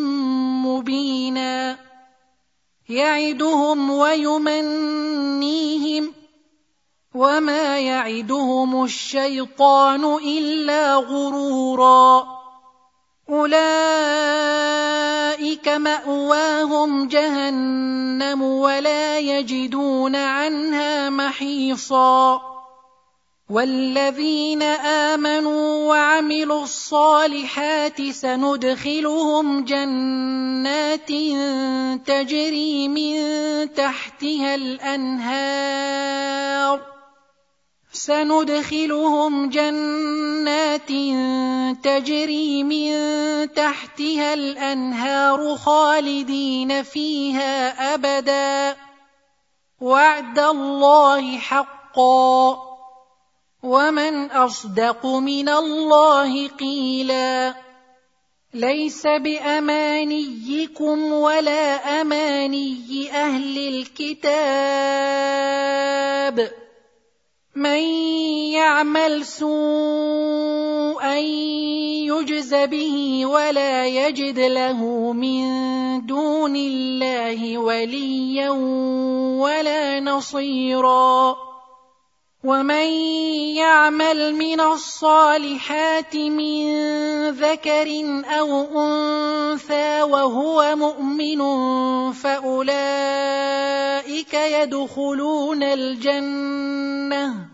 مبينا يعدهم ويمنيهم وما يعدهم الشيطان إلا غرورا أولئك مأواهم جهنم ولا يجدون عنها محيصا والذين آمنوا وعملوا الصالحات سندخلهم جنات تجري من تحتها الأنهار سندخلهم جنات تجري من تحتها الأنهار خالدين فيها أبدا وعد الله حقا ومن أصدق من الله قيلا ليس بأمانيكم ولا أماني أهل الكتاب من يعمل سوءا يجز به ولا يجد له من دون الله وليا ولا نصيرا. ومن يعمل من الصالحات من ذكر أو أنثى وهو مؤمن فأولئك يدخلون الجنة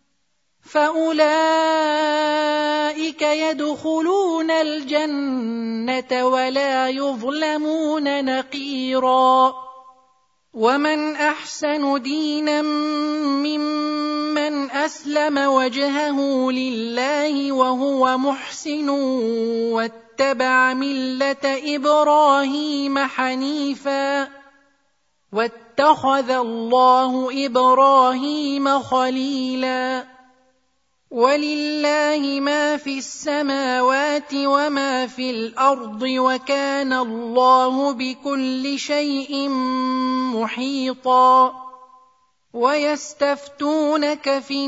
فأولئك يدخلون الجنة ولا يظلمون نقيرا. ومن أحسن دينا ممن أسلم وجهه لله وهو محسن واتبع ملة إبراهيم حنيفا واتخذ الله إبراهيم خليلا. ولله ما في السماوات وما في الأرض وكان الله بكل شيء محيطا. ويستفتونك في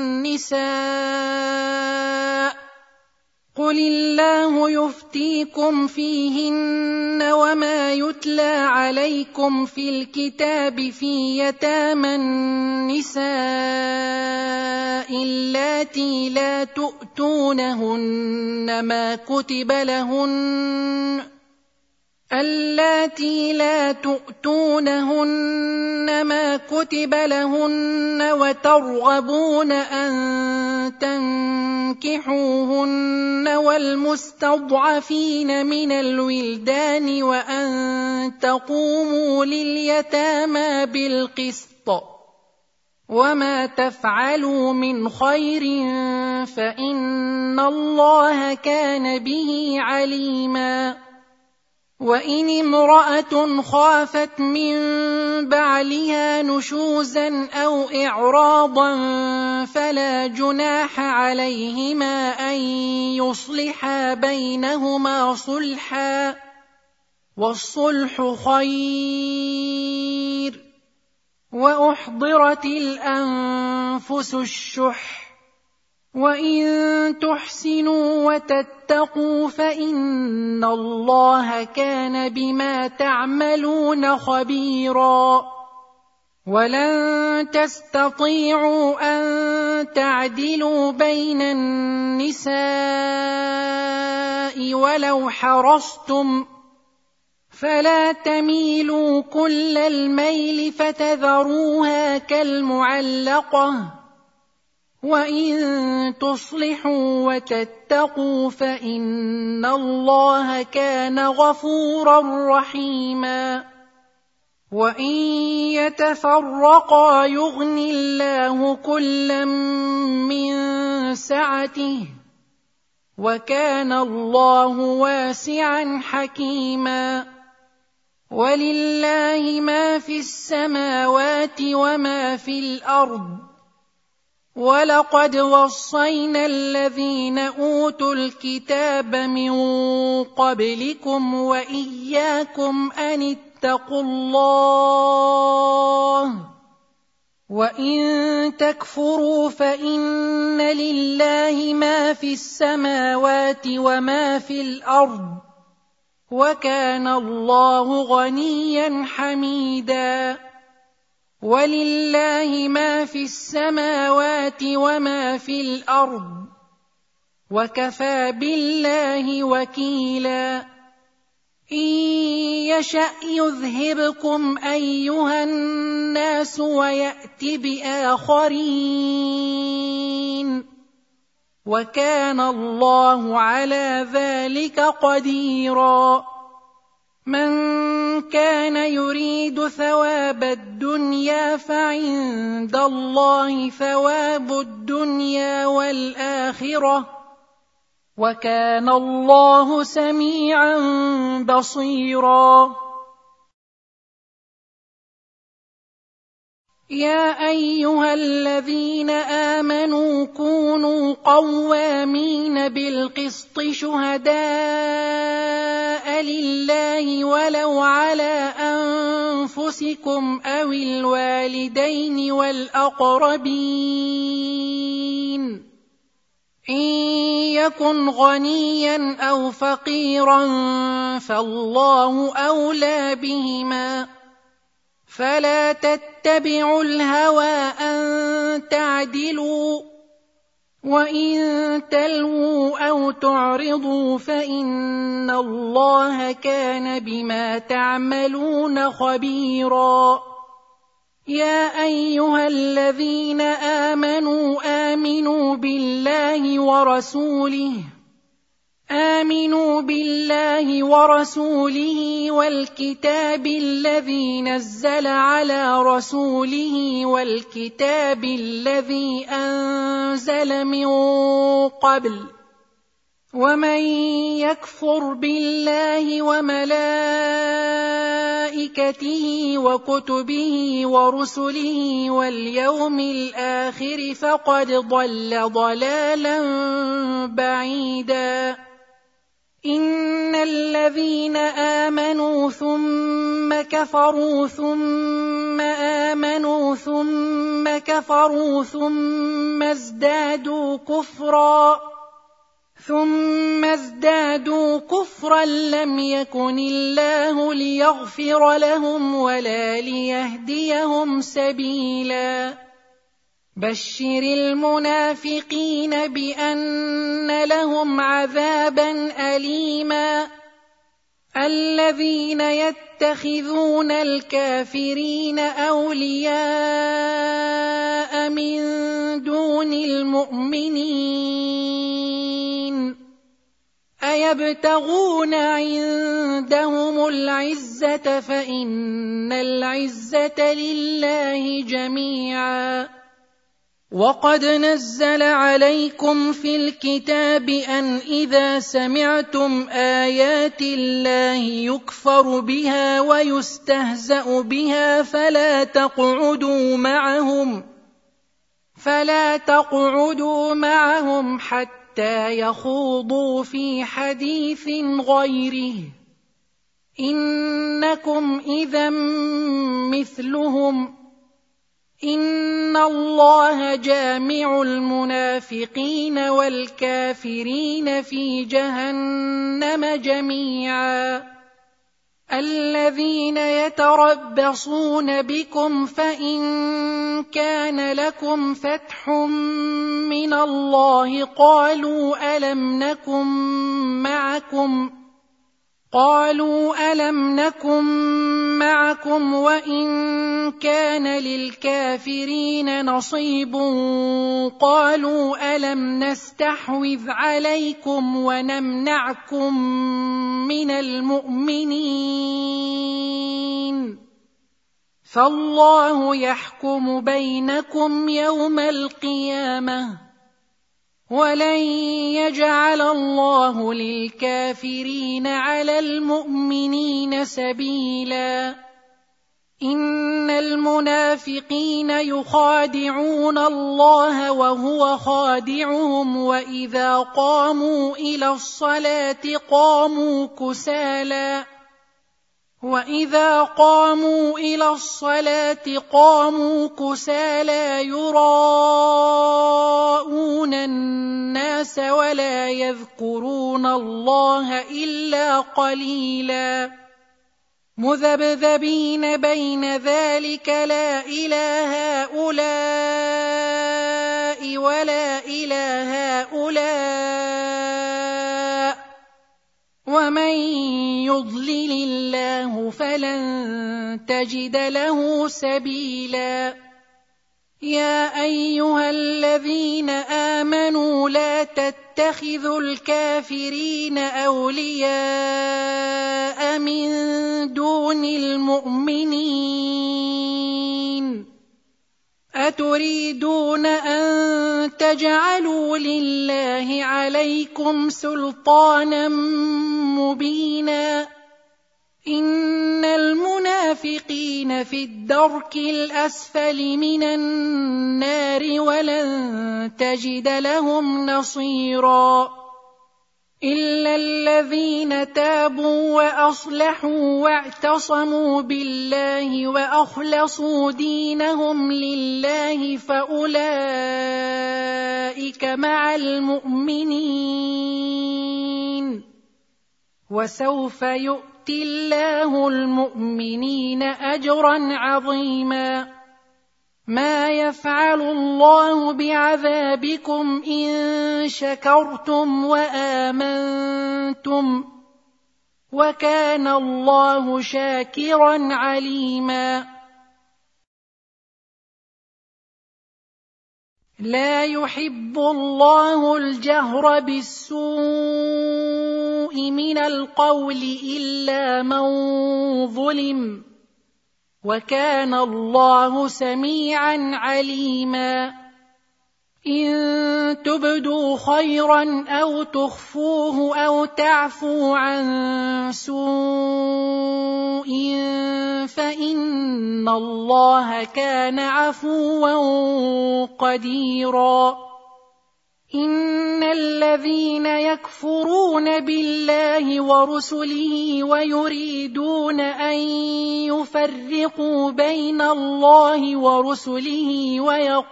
النساء قل الله يفتيكم فيهن وما يتلى عليكم في الكتاب في يتامى النساء اللاتي لا تؤتونهن ما كتب لهن اللاتي لا تؤتونهن ما كتب لهن وترغبون أن تنكحوهن والمستضعفين من الولدان وأن تقوموا لليتامى بالقسط وما تفعلوا من خير فإن الله كان به عليما. وإن امرأة خافت من بعلها نشوزا أو إعراضا فلا جناح عليهما أن يصلحا بينهما صلحا والصلح خير. وأحضرت الأنفس الشح وإن تحسنوا وتتقوا فإن الله كان بما تعملون خبيرا. ولن تستطيعوا أن تعدلوا بين النساء ولو حرصتم فلا تميلوا كل الميل فتذروها كالمعلقة. وإن تصلحوا وتتقوا فإن الله كان غفورا رحيما. وإن يتفرقا يغن الله كلا من سعته وكان الله واسعا حكيما. ولله ما في السماوات وما في الأرض ولقد وصينا الذين أوتوا الكتاب من قبلكم وإياكم أن اتقوا الله وإن تكفروا فإن لله ما في السماوات وما في الأرض وكان الله غنيا حميدا. ولله ما في السماوات وما في الأرض وكفى بالله وكيلا. إن يشأ يذهبكم أيها الناس ويأت بآخرين وكان الله على ذلك قديرا. من كان يريد ثواب الدنيا فعند الله ثواب الدنيا والآخرة وكان الله سميعا بصيرا. يا أيها الذين آمنوا كونوا قوامين بالقسط شهداء لله ولو على أنفسكم أو الوالدين والأقربين إن يكن غنيا أو فقيرا فالله أولى بهما، فلا تتبعوا الهوى أن تعدلوا، وإن تلووا أو تعرضوا فإن الله كان بما تعملون خبيرا. يا أيها الذين آمنوا آمنوا بالله ورسوله آمنوا بالله ورسوله والكتاب الذي نزل على رسوله والكتاب الذي أنزل من قبل، ومن يكفر بالله وملائكته وكتبه ورسله واليوم الآخر فقد ضل ضلالا بعيدا. إن الذين آمنوا ثم كفروا ثم آمنوا ثم كفروا ثم ازدادوا كفرا ثم ازدادوا كفرا لم يكن الله ليغفر لهم ولا ليهديهم سبيلا. بشر المنافقين بأن لهم عذابا أليما. الذين يتخذون الكافرين أولياء من دون المؤمنين أيبتغون عندهم العزة فإن العزة لله جميعا. وقد نزل عليكم في الكتاب أن إذا سمعتم آيات الله يكفر بها ويستهزأ بها فلا تقعدوا معهم فلا تقعدوا معهم حتى يخوضوا في حديث غيره إنكم إذا مثلهم. إن الله جامع المنافقين والكافرين في جهنم جميعا. الذين يتربصون بكم فإن كان لكم فتح من الله قالوا ألم نكن معكم قالوا ألم نكن معكم وإن كان للكافرين نصيب قالوا ألم نستحوذ عليكم ونمنعكم من المؤمنين فالله يحكم بينكم يوم القيامة ولن يجعل الله للكافرين على المؤمنين سبيلا. إن المنافقين يخادعون الله وهو خادعهم وإذا قاموا إلى الصلاة قاموا كسالى وإذا قاموا إلى الصلاة قاموا كسالى يراءون الناس ولا يذكرون الله إلا قليلا مذبذبين بين ذلك لا إلى هؤلاء ولا إلى هؤلاء ومن يضلل الله فلن تجد له سبيلا. يا أيها الذين آمنوا لا تتخذوا الكافرين أولياء من دون المؤمنين أتريدون أن تجعلوا لله عليكم سلطانا مبينا. إن المنافقين في الدرك الأسفل من النار ولن تجد لهم نصيرا. إلا الذين تابوا وأصلحوا واعتصموا بالله وأخلصوا دينهم لله فأولئك مع المؤمنين وسوف يؤتي الله المؤمنين أجرا عظيما ما يفعل الله بعذابكم إن شكرتم وآمنتم وكان الله شاكرا عليما لا يحب الله الجهر بالسوء من القول إلا من ظلم وكان الله سميعا عليما إن تبدوا خيرا أو تخفوه أو تعفوا عن سوء فإن الله كان عفوا قديرا إن الذين يكفرون بالله ورسله ويريدون أن يفرقوا بين الله ورسله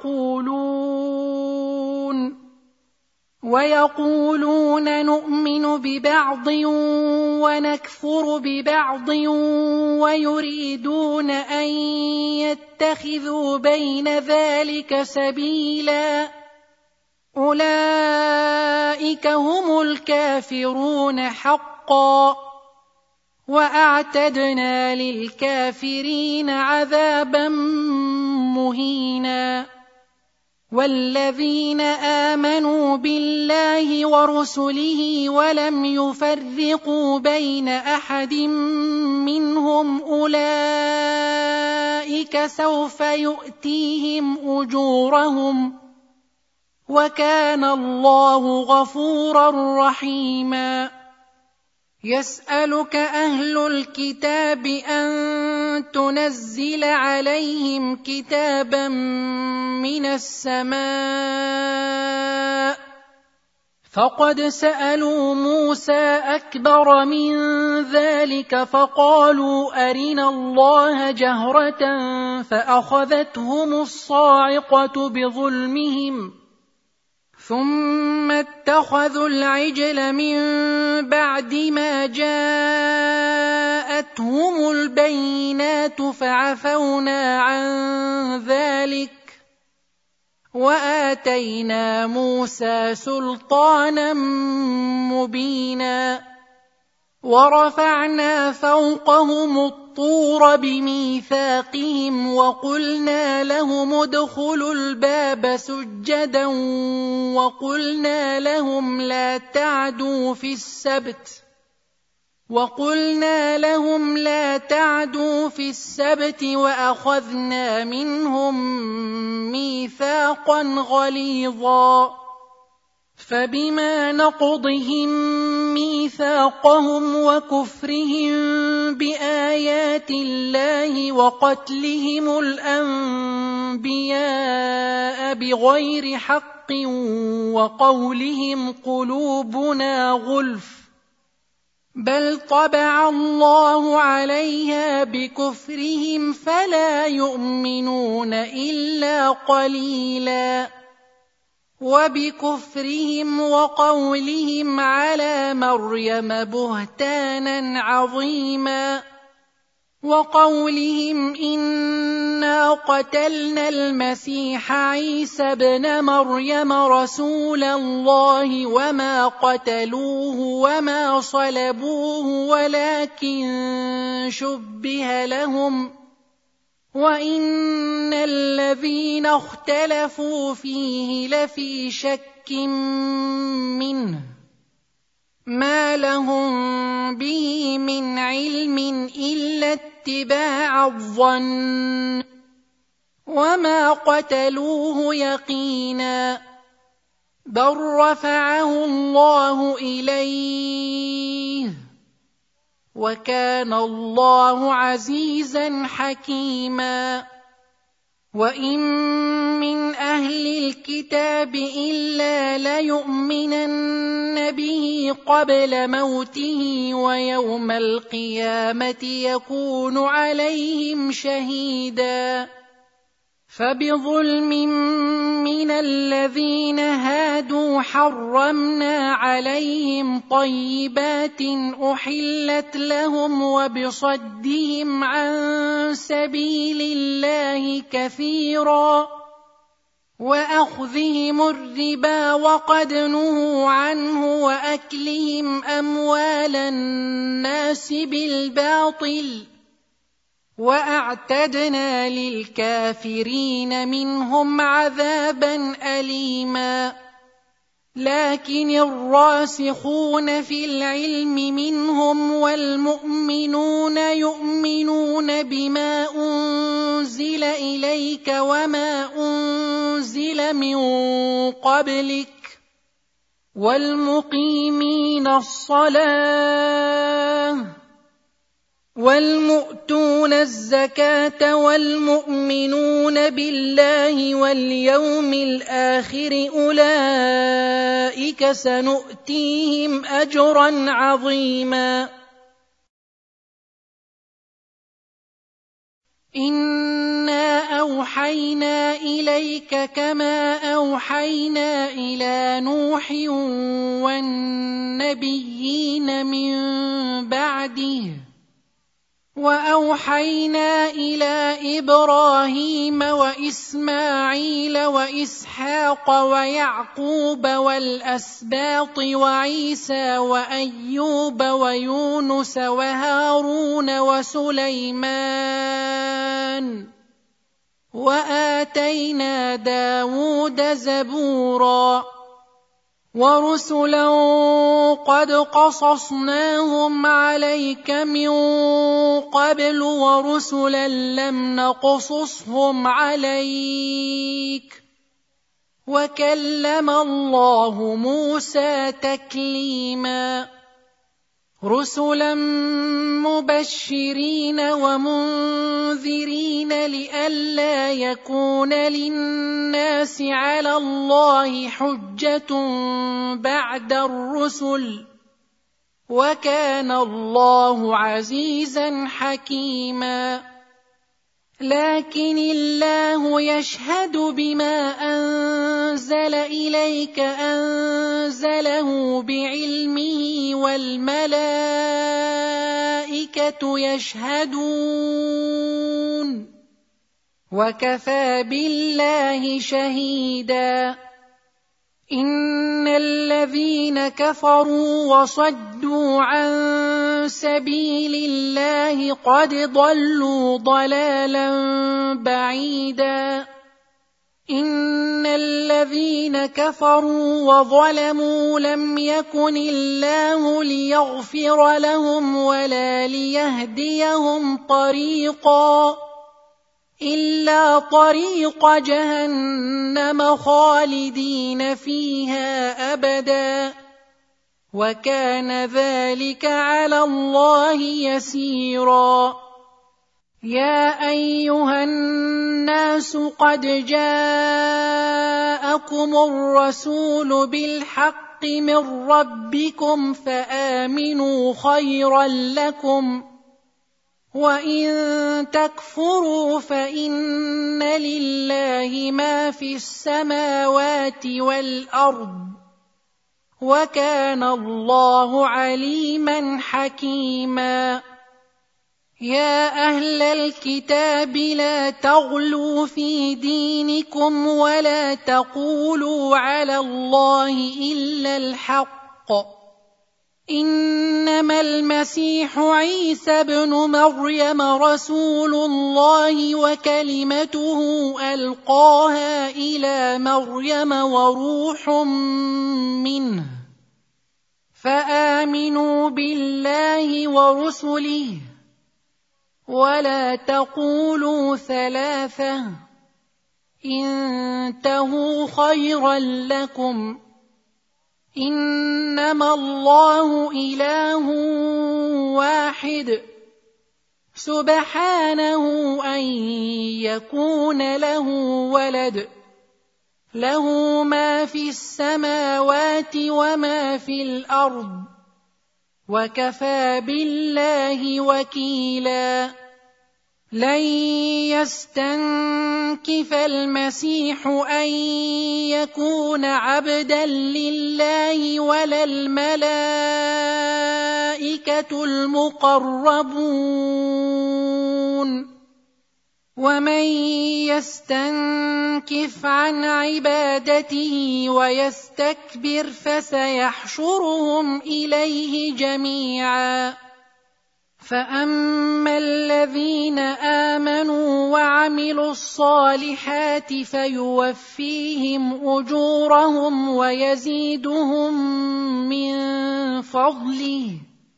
ويقولون ويقولون نؤمن ببعض ونكفر ببعض ويريدون أن يتخذوا بين ذلك سبيلا أولئك هم الكافرون حقا وأعتدنا للكافرين عذابا مهينا والذين آمنوا بالله ورسله ولم يفرقوا بين أحد منهم أولئك سوف يؤتيهم أجورهم وكان الله غفورا رحيما يسألك أهل الكتاب أن تنزل عليهم كتابا من السماء فقد سألوا موسى أكبر من ذلك فقالوا أرنا الله جهرة فأخذتهم الصاعقة بظلمهم ثم اتخذوا العجل من بعد ما جاءتهم البينات فعفونا عن ذلك وآتينا موسى سلطانا مبينا ورفعنا فوقهم الطور بميثاقهم وقلنا لهم ادخلوا الباب سجدا وقلنا لهم لا تعدوا في السبت وقلنا لهم لا تعدوا في السبت وأخذنا منهم ميثاقا غليظا فبما نقضهم ميثاقهم وكفرهم بآيات الله وقتلهم الأنبياء بغير حق وقولهم قلوبنا غلف بل طبع الله عليها بكفرهم فلا يؤمنون إلا قليلا وبكفرهم وقولهم على مريم بهتانا عظيما وقولهم إنا قتلنا المسيح عيسى ابن مريم رسول الله وما قتلوه وما صلبوه ولكن شبه لهم وإن الذين اختلفوا فيه لفي شك منه ما لهم به من علم إلا اتباع الظن وما قتلوه يقينا بل رفعه الله إليه وكان الله عزيزا حكيما وإن من أهل الكتاب إلا ليؤمنن به قبل موته ويوم القيامة يكون عليهم شهيدا فبظلم من الذين هادوا حرمنا عليهم طيبات أحلت لهم وبصدهم عن سبيل الله كثيرا وأخذهم الربا وقد نهوا عنه وأكلهم أموال الناس بالباطل وأعتدنا للكافرين منهم عذابا أليما لكن الراسخون في العلم منهم والمؤمنون يؤمنون بما أنزل إليك وما أنزل من قبلك والمقيمين الصلاة والمؤتون الزكاة والمؤمنون بالله واليوم الآخر أولئك سنؤتيهم أجرا عظيما إنا أوحينا إليك كما أوحينا إلى نوح والنبيين من بعده وأوحينا إلى إبراهيم وإسماعيل وإسحاق ويعقوب والأسباط وعيسى وأيوب ويونس وهارون وسليمان وآتينا داود زبورا ورسلا قد قصصناهم عليك من قبل ورسلا لم نقصصهم عليك وكلم الله موسى تكليما رسلا مبشرين ومنذرين لئلا يكون للناس على الله حجة بعد الرسل وكان الله عزيزا حكيما لكن الله يشهد بما أنزل إليك أنزله بعلمه والملائكة يشهدون وكفى بالله شهيدا إن الذين كفروا وصدوا عن سبيل الله قد ضلوا ضلالا بعيدا إن الذين كفروا وظلموا لم يكن الله ليغفر لهم ولا ليهديهم طريقا إلا طريق جهنم خالدين فيها أبدا وكان ذلك على الله يسيرا يا أيها الناس قد جاءكم الرسول بالحق من ربكم فآمنوا خيرا لكم وإن تكفروا فإن لله ما في السماوات والأرض وكان الله عليما حكيما يا أهل الكتاب لا تغلوا في دينكم ولا تقولوا على الله إلا الحق إنما المسيح عيسى ابن مريم رسول الله وكلمته ألقاها إلى مريم وروح منه فآمنوا بالله ورسله ولا تقولوا ثلاثة انتهوا خيرا لكم إنما الله إله واحد سبحانه أن يكون له ولد له ما في السماوات وما في الأرض وكفى بالله وكيلا لن يستنكف المسيح أن يكون عبدا لله ولا الملائكة المقربون ومن يستنكف عن عبادته ويستكبر فسيحشرهم إليه جميعا فأما الذين آمنوا وعملوا الصالحات فيوفيهم أجورهم ويزيدهم من فضله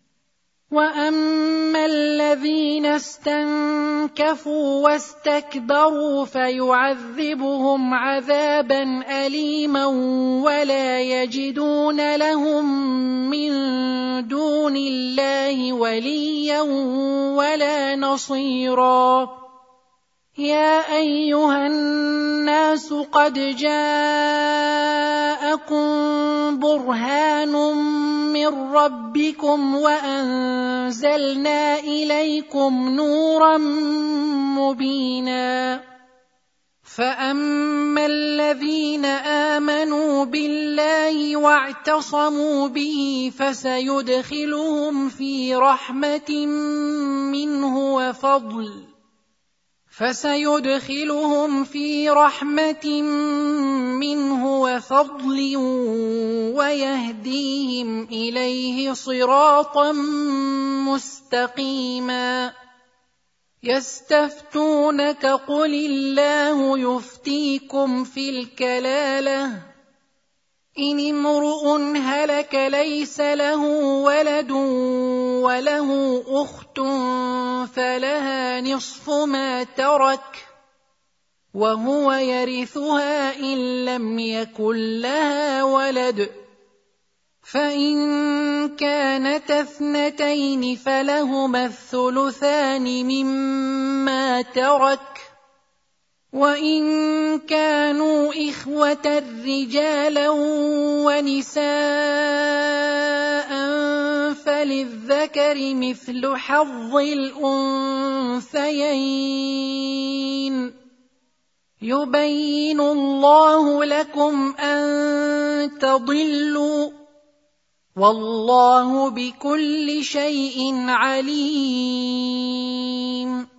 وأما الذين استنكفوا واستكبروا فيعذبهم عذابا أليما ولا يجدون لهم من دون الله وليا ولا نصيرا يا أيها الناس قد جاءكم برهان من ربكم وأنزلنا إليكم نورا مبينا فأما الذين آمنوا بالله واعتصموا به فسيدخلهم في رحمة منه وفضل فسيدخلهم في رحمة منه وفضل ويهديهم إليه صراطا مستقيما يستفتونك قل الله يفتيكم في الكلالة إن امرؤ هلك ليس له ولد وله أخت فلها نصف ما ترك وهو يرثها إن لم يكن لها ولد فإن كانت اثنتين فلهما الثلثان مما ترك وإن كانوا إخوة رجالا ونساء فللذكر مثل حظ الأنثيين يبين الله لكم أن تضلوا والله بكل شيء عليم